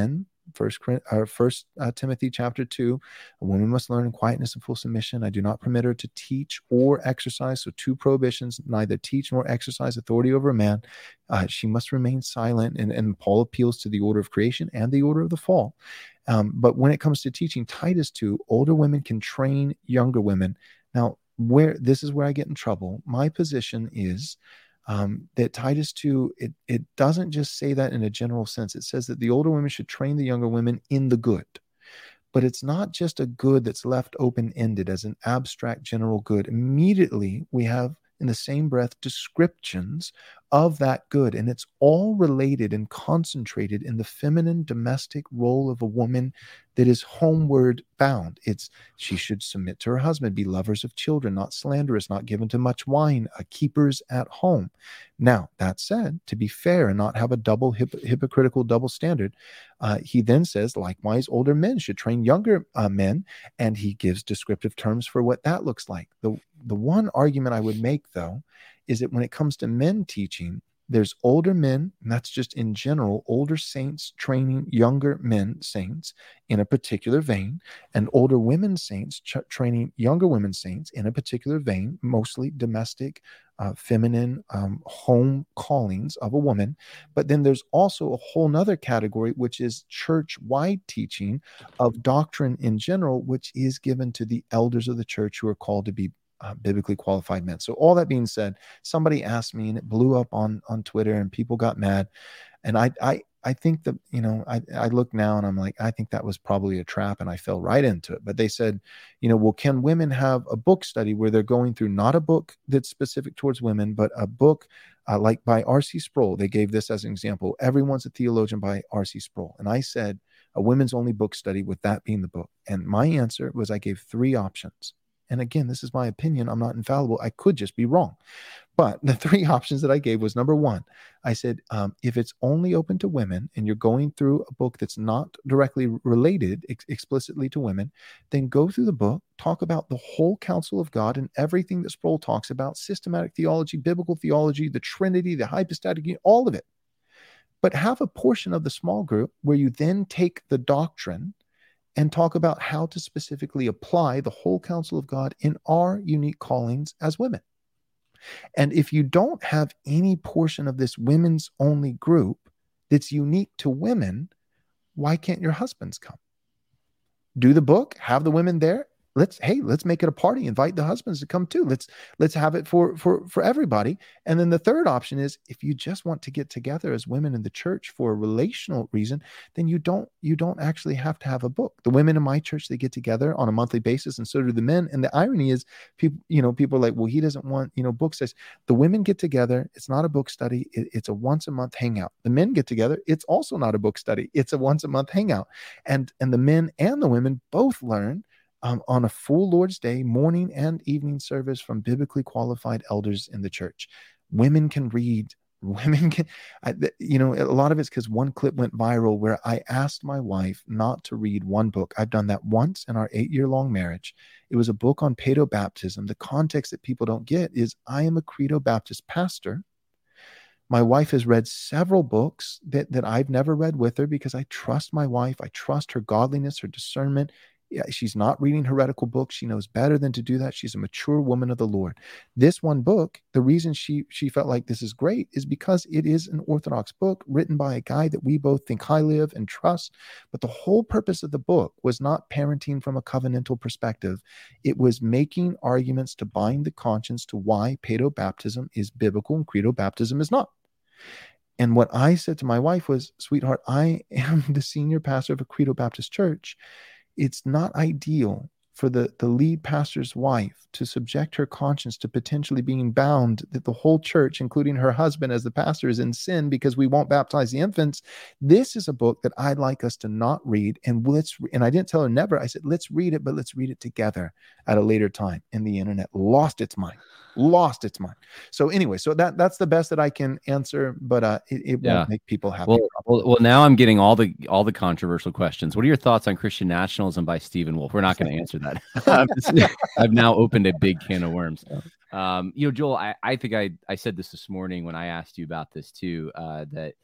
First, or First uh, Timothy chapter two, a woman must learn in quietness and full submission. I do not permit her to teach or exercise. So two prohibitions: neither teach nor exercise authority over a man. Uh, she must remain silent. And, and Paul appeals to the order of creation and the order of the fall. Um, but when it comes to teaching, Titus two, older women can train younger women. Now, where this is where I get in trouble. My position is Um, that Titus two, it, it doesn't just say that in a general sense. It says that the older women should train the younger women in the good. But it's not just a good that's left open-ended as an abstract general good. Immediately, we have in the same breath descriptions of that good. And it's all related and concentrated in the feminine domestic role of a woman that is homeward bound. It's she should submit to her husband, be lovers of children, not slanderous, not given to much wine, uh, keepers at home. Now, that said, to be fair and not have a double hip, hypocritical double standard, uh, he then says, likewise, older men should train younger uh, men, and he gives descriptive terms for what that looks like. The, the one argument I would make, though, is that when it comes to men teaching, there's older men, and that's just in general, older saints training younger men saints in a particular vein, and older women saints ch- training younger women saints in a particular vein, mostly domestic, uh, feminine, um, home callings of a woman. But then there's also a whole nother category, which is church-wide teaching of doctrine in general, which is given to the elders of the church who are called to be Uh, biblically qualified men. So all that being said, somebody asked me, and it blew up on on Twitter, and people got mad. And I I I think that, you know, I I look now and I'm like, I think that was probably a trap, and I fell right into it. But they said, you know, well, can women have a book study where they're going through not a book that's specific towards women, but a book uh, like by R C Sproul? They gave this as an example. Everyone's a Theologian by R C Sproul. And I said, a women's only book study, with that being the book. And my answer was, I gave three options. And again, this is my opinion. I'm not infallible. I could just be wrong. But the three options that I gave was, number one, I said, um, if it's only open to women and you're going through a book that's not directly related ex- explicitly to women, then go through the book, talk about the whole counsel of God and everything that Sproul talks about, systematic theology, biblical theology, the Trinity, the hypostatic, all of it. But have a portion of the small group where you then take the doctrine and talk about how to specifically apply the whole counsel of God in our unique callings as women. And if you don't have any portion of this women's only group that's unique to women, why can't your husbands come? Do the book, have the women there. Let's, hey, let's make it a party. Invite the husbands to come too. Let's, let's have it for, for, for everybody. And then the third option is, if you just want to get together as women in the church for a relational reason, then you don't, you don't actually have to have a book. The women in my church, they get together on a monthly basis, and so do the men. And the irony is, people, you know, people are like, well, he doesn't want, you know, book studies. The women get together. It's not a book study. It, it's a once a month hangout. The men get together. It's also not a book study. It's a once a month hangout. And, and the men and the women both learn Um, on a full Lord's Day, morning and evening service from biblically qualified elders in the church. Women can read. Women can, I, you know, a lot of it's because one clip went viral where I asked my wife not to read one book. I've done that once in our eight-year-long marriage. It was a book on paedobaptism. The context that people don't get is, I am a Credo Baptist pastor. My wife has read several books that, that I've never read with her, because I trust my wife. I trust her godliness, her discernment. Yeah, she's not reading heretical books. She knows better than to do that. She's a mature woman of the Lord. This one book, the reason she she felt like this is great is because it is an Orthodox book written by a guy that we both think highly of and trust. But the whole purpose of the book was not parenting from a covenantal perspective. It was making arguments to bind the conscience to why paedobaptism is biblical and credo baptism is not. And what I said to my wife was, sweetheart, I am the senior pastor of a Credo Baptist church. It's not ideal for the, the lead pastor's wife to subject her conscience to potentially being bound, that the whole church, including her husband as the pastor, is in sin because we won't baptize the infants. This is a book that I'd like us to not read. And let's, and I didn't tell her never. I said, let's read it, but let's read it together at a later time. And the internet lost its mind, lost its mind. So anyway, so that that's the best that I can answer, but uh, it, it Yeah. won't make people happy. Well, well, well, now I'm getting all the all the controversial questions. What are your thoughts on Christian nationalism by Stephen Wolfe? We're not going to answer that. I've now opened a big can of worms. Um, you know, Joel, I, I think I, I said this this morning when I asked you about this too, uh, that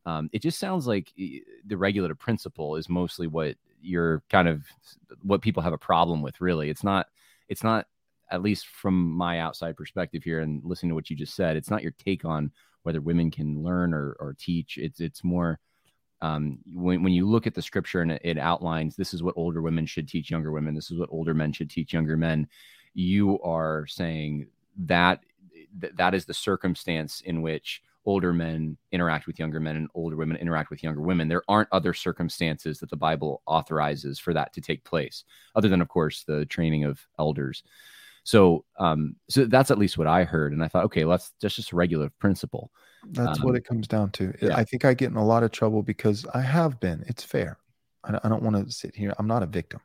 Um, it just sounds like the regulative principle is mostly what you're kind of what people have a problem with. Really, it's not. It's not. At least from my outside perspective here, and listening to what you just said, it's not your take on whether women can learn or or teach. It's it's more um, when when you look at the scripture and it, it outlines this is what older women should teach younger women. This is what older men should teach younger men. You are saying that th- that is the circumstance in which older men interact with younger men and older women interact with younger women. There aren't other circumstances that the Bible authorizes for that to take place, other than, of course, the training of elders. So, um, so that's at least what I heard. And I thought, okay, let's that's just a regular principle. That's um, what it comes down to. yeah. I think I get in a lot of trouble because I have been, it's fair. I, I don't want to sit here. I'm not a victim.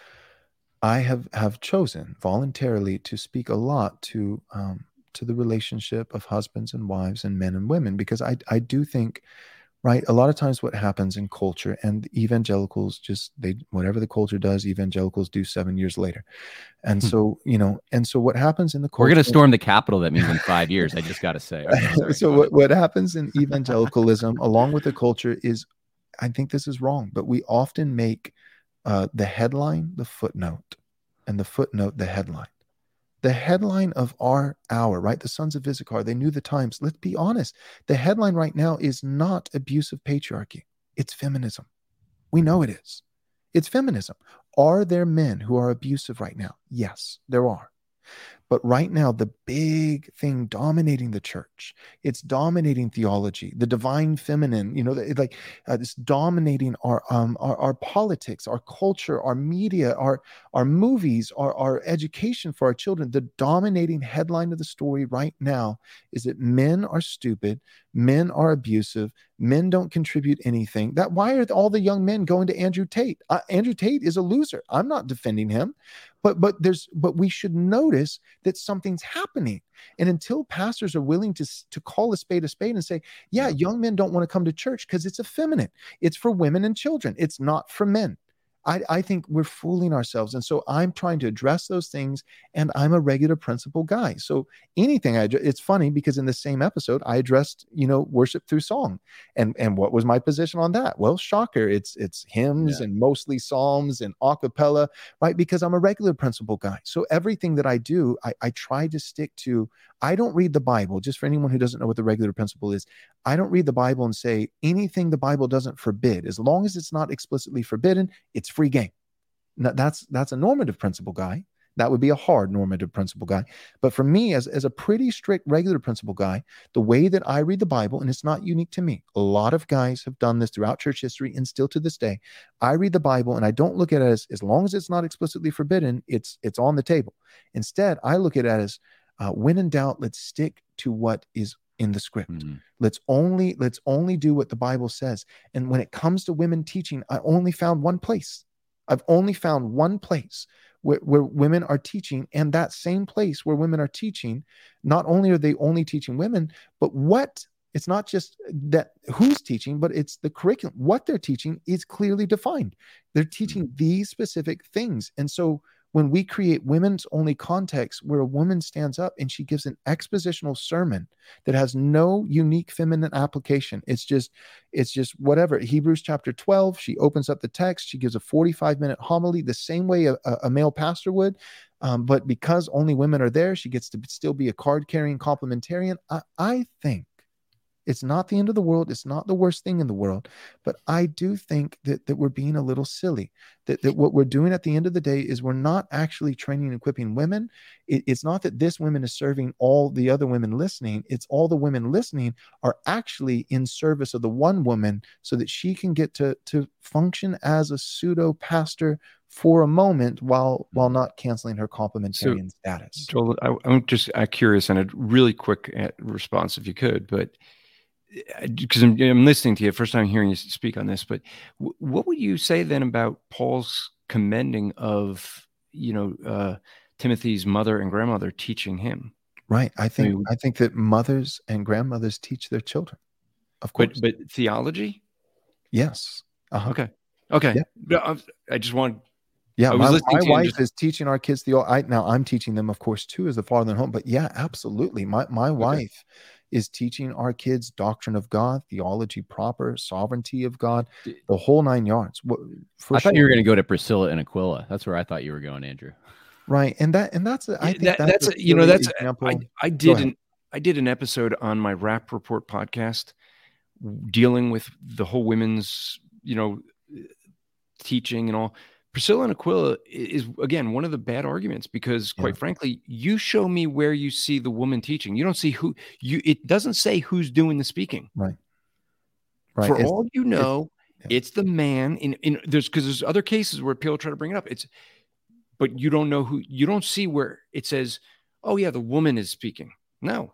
I have, have chosen voluntarily to speak a lot to, um, to the relationship of husbands and wives and men and women, because I, I do think, right, a lot of times what happens in culture, and evangelicals just, they, whatever the culture does, evangelicals do seven years later. And Hmm. so, you know, and so what happens in the culture. We're going to storm the Capitol. That means in five years, I just got to say. Okay, so what, what happens in evangelicalism along with the culture is, I think this is wrong, but we often make uh, the headline the footnote and the footnote the headline. The headline of our hour, right? The sons of Issachar, they knew the times. Let's be honest. The headline right now is not abuse of patriarchy. It's feminism. We know it is. It's feminism. Are there men who are abusive right now? Yes, there are. But right now, the big thing dominating the church, it's dominating theology, the divine feminine, you know, it, like uh, it's dominating our, um, our our politics, our culture, our media, our our movies, our, our education for our children. The dominating headline of the story right now is that men are stupid, men are abusive, men don't contribute anything. That why are all the young men going to Andrew Tate? Uh, Andrew Tate is a loser. I'm not defending him. But but there's but we should notice that something's happening. And until pastors are willing to, to call a spade a spade and say, yeah, young men don't want to come to church because it's effeminate. It's for women and children. It's not for men. I, I think we're fooling ourselves. And so I'm trying to address those things, and I'm a regular principle guy. So anything I, it's funny because in the same episode, I addressed, you know, worship through song. And, and what was my position on that? Well, shocker. It's, it's hymns yeah. and mostly psalms and a cappella, right? Because I'm a regular principle guy. So everything that I do, I, I try to stick to. I don't read the Bible, just for anyone who doesn't know what the regular principle is. I don't read the Bible and say anything the Bible doesn't forbid. As long as it's not explicitly forbidden, it's free game. Now, that's that's a normative principle guy. That would be a hard normative principle guy. But for me, as, as a pretty strict regular principle guy, the way that I read the Bible, and it's not unique to me, a lot of guys have done this throughout church history and still to this day. I read the Bible and I don't look at it as, as long as it's not explicitly forbidden, it's it's on the table. Instead, I look at it as, uh, when in doubt, let's stick to what is in the script. Mm-hmm. Let's only let's only do what the Bible says. And when it comes to women teaching, I only found one place. I've only found one place where, where women are teaching, and that same place where women are teaching, not only are they only teaching women, but what, it's not just that who's teaching, but it's the curriculum. What they're teaching is clearly defined. They're teaching these specific things. And so when we create women's only context where a woman stands up and she gives an expositional sermon that has no unique feminine application, it's just, it's just whatever. Hebrews chapter twelve, she opens up the text, she gives a forty-five minute homily the same way a, a male pastor would. Um, but because only women are there, she gets to still be a card carrying complementarian. I, I think it's not the end of the world. It's not the worst thing in the world. But I do think that, that we're being a little silly, that, that what we're doing at the end of the day is we're not actually training and equipping women. It, it's not that this woman is serving all the other women listening. It's all the women listening are actually in service of the one woman so that she can get to, to function as a pseudo pastor for a moment while while not canceling her complementarian so, status. Joel, I, I'm just I'm curious and a really quick response if you could, but because I'm, I'm listening to you, first time hearing you speak on this, but w- what would you say then about Paul's commending of, you know, uh, Timothy's mother and grandmother teaching him? Right. I think, I, mean, I think that mothers and grandmothers teach their children, of course. But, but theology? Yes. Uh-huh. Okay. Okay. Yeah. I just want Yeah, I was my, listening my to you and wife just- is teaching our kids the. I now I'm teaching them, of course, too, as the father in home. But yeah, absolutely. My my wife is teaching our kids doctrine of God, theology proper, sovereignty of God, the whole nine yards. Wh- For I thought sure. you were going to go to Priscilla and Aquila. That's where I thought you were going, Andrew. Right, and that and that's a, I Yeah, think that- that's, that's a a- you know silly that's example. I, I Go did ahead. an I did an episode on my Rap Report podcast dealing with the whole women's, you know, teaching and all. Priscilla and Aquila is, again, one of the bad arguments because, quite Yeah. frankly, you show me where you see the woman teaching. You don't see who you. It doesn't say who's doing the speaking. Right. Right. For It's- all you know, yeah. it's the man. In in there's because there's other cases where people try to bring it up. It's, but you don't know who. You don't see where it says, "Oh yeah, the woman is speaking." No.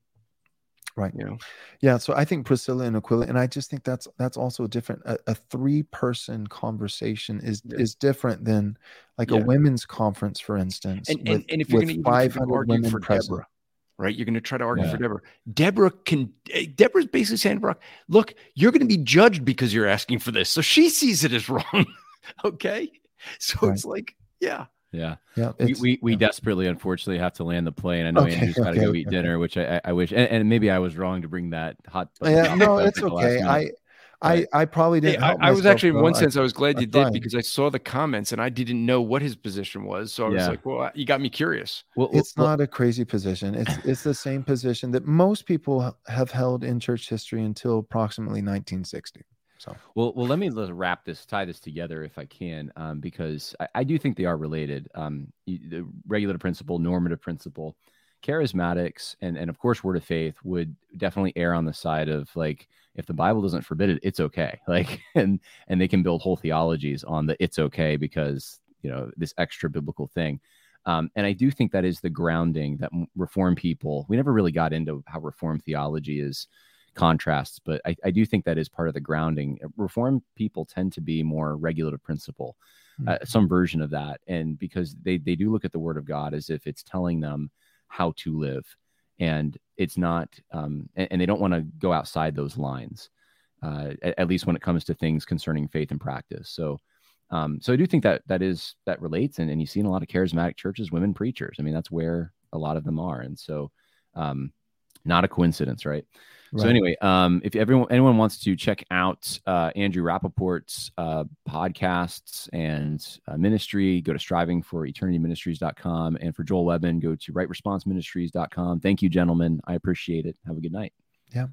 Right. You know. Yeah. So I think Priscilla and Aquila, and I just think that's that's also different. A, a three-person conversation is Yeah. is different than like Yeah. a women's conference, for instance. And, with, and, and if you're with going to even if you're five gonna hundred argue women for present. Deborah, right? You're going to try to argue Yeah. for Deborah. Deborah can. eh, Deborah's basically saying to Brock, "Look, you're going to be judged because you're asking for this." So she sees it as wrong. Okay, so Right. it's like, yeah, Yeah. Yeah. We, it's- we we yeah. desperately, unfortunately, have to land the plane. I know Okay, Andrew's got to okay, go okay, eat dinner, which I, I, I wish, and, and maybe I was wrong to bring that hot. Yeah. No, at it's the last okay. minute. I I I probably Hey, didn't. I, help I was myself, actually in though. one I- sense I was glad I you did tried. because I saw the comments and I didn't know what his position was. So I was Yeah. like, well, you got me curious. Well, well, It's well, not a crazy position. It's it's the same position that most people have held in church history until approximately nineteen sixty. So Well, well, let me let's wrap this, tie this together if I can, um, because I, I do think they are related. Um, y- the regulative principle, normative principle, charismatics, and and of course, word of faith would definitely err on the side of like, if the Bible doesn't forbid it, it's okay. Like, and and they can build whole theologies on the it's okay because you know this extra biblical thing. Um, and I do think that is the grounding that m- Reformed people. We never really got into how Reformed theology is contrasts, but I, I do think that is part of the grounding. Reformed people tend to be more regulative principle, uh, some version of that, and because they they do look at the Word of God as if it's telling them how to live, and it's not, um, and, and they don't want to go outside those lines, uh, at, at least when it comes to things concerning faith and practice. So. Um, so I do think that that is that relates, and, and you see in a lot of charismatic churches, women preachers. I mean, that's where a lot of them are, and so um, not a coincidence, right? So Right. anyway, um, if everyone anyone wants to check out uh, Andrew Rappaport's uh, podcasts and uh, ministry, go to striving for eternity ministries dot com, and for Joel Webben, go to right response ministries dot com. Thank you, gentlemen. I appreciate it. Have a good night. yeah.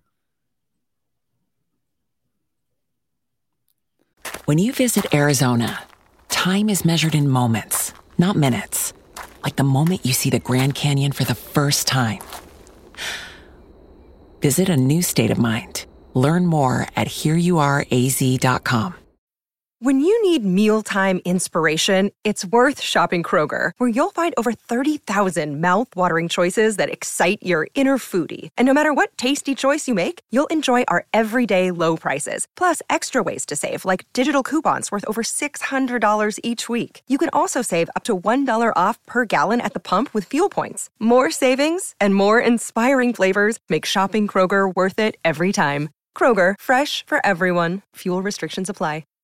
When you visit Arizona, time is measured in moments, not minutes. Like the moment you see the Grand Canyon for the first time. Visit a new state of mind. Learn more at here you are a z dot com. When you need mealtime inspiration, it's worth shopping Kroger, where you'll find over thirty thousand mouth-watering choices that excite your inner foodie. And no matter what tasty choice you make, you'll enjoy our everyday low prices, plus extra ways to save, like digital coupons worth over six hundred dollars each week. You can also save up to one dollar off per gallon at the pump with fuel points. More savings and more inspiring flavors make shopping Kroger worth it every time. Kroger, fresh for everyone. Fuel restrictions apply.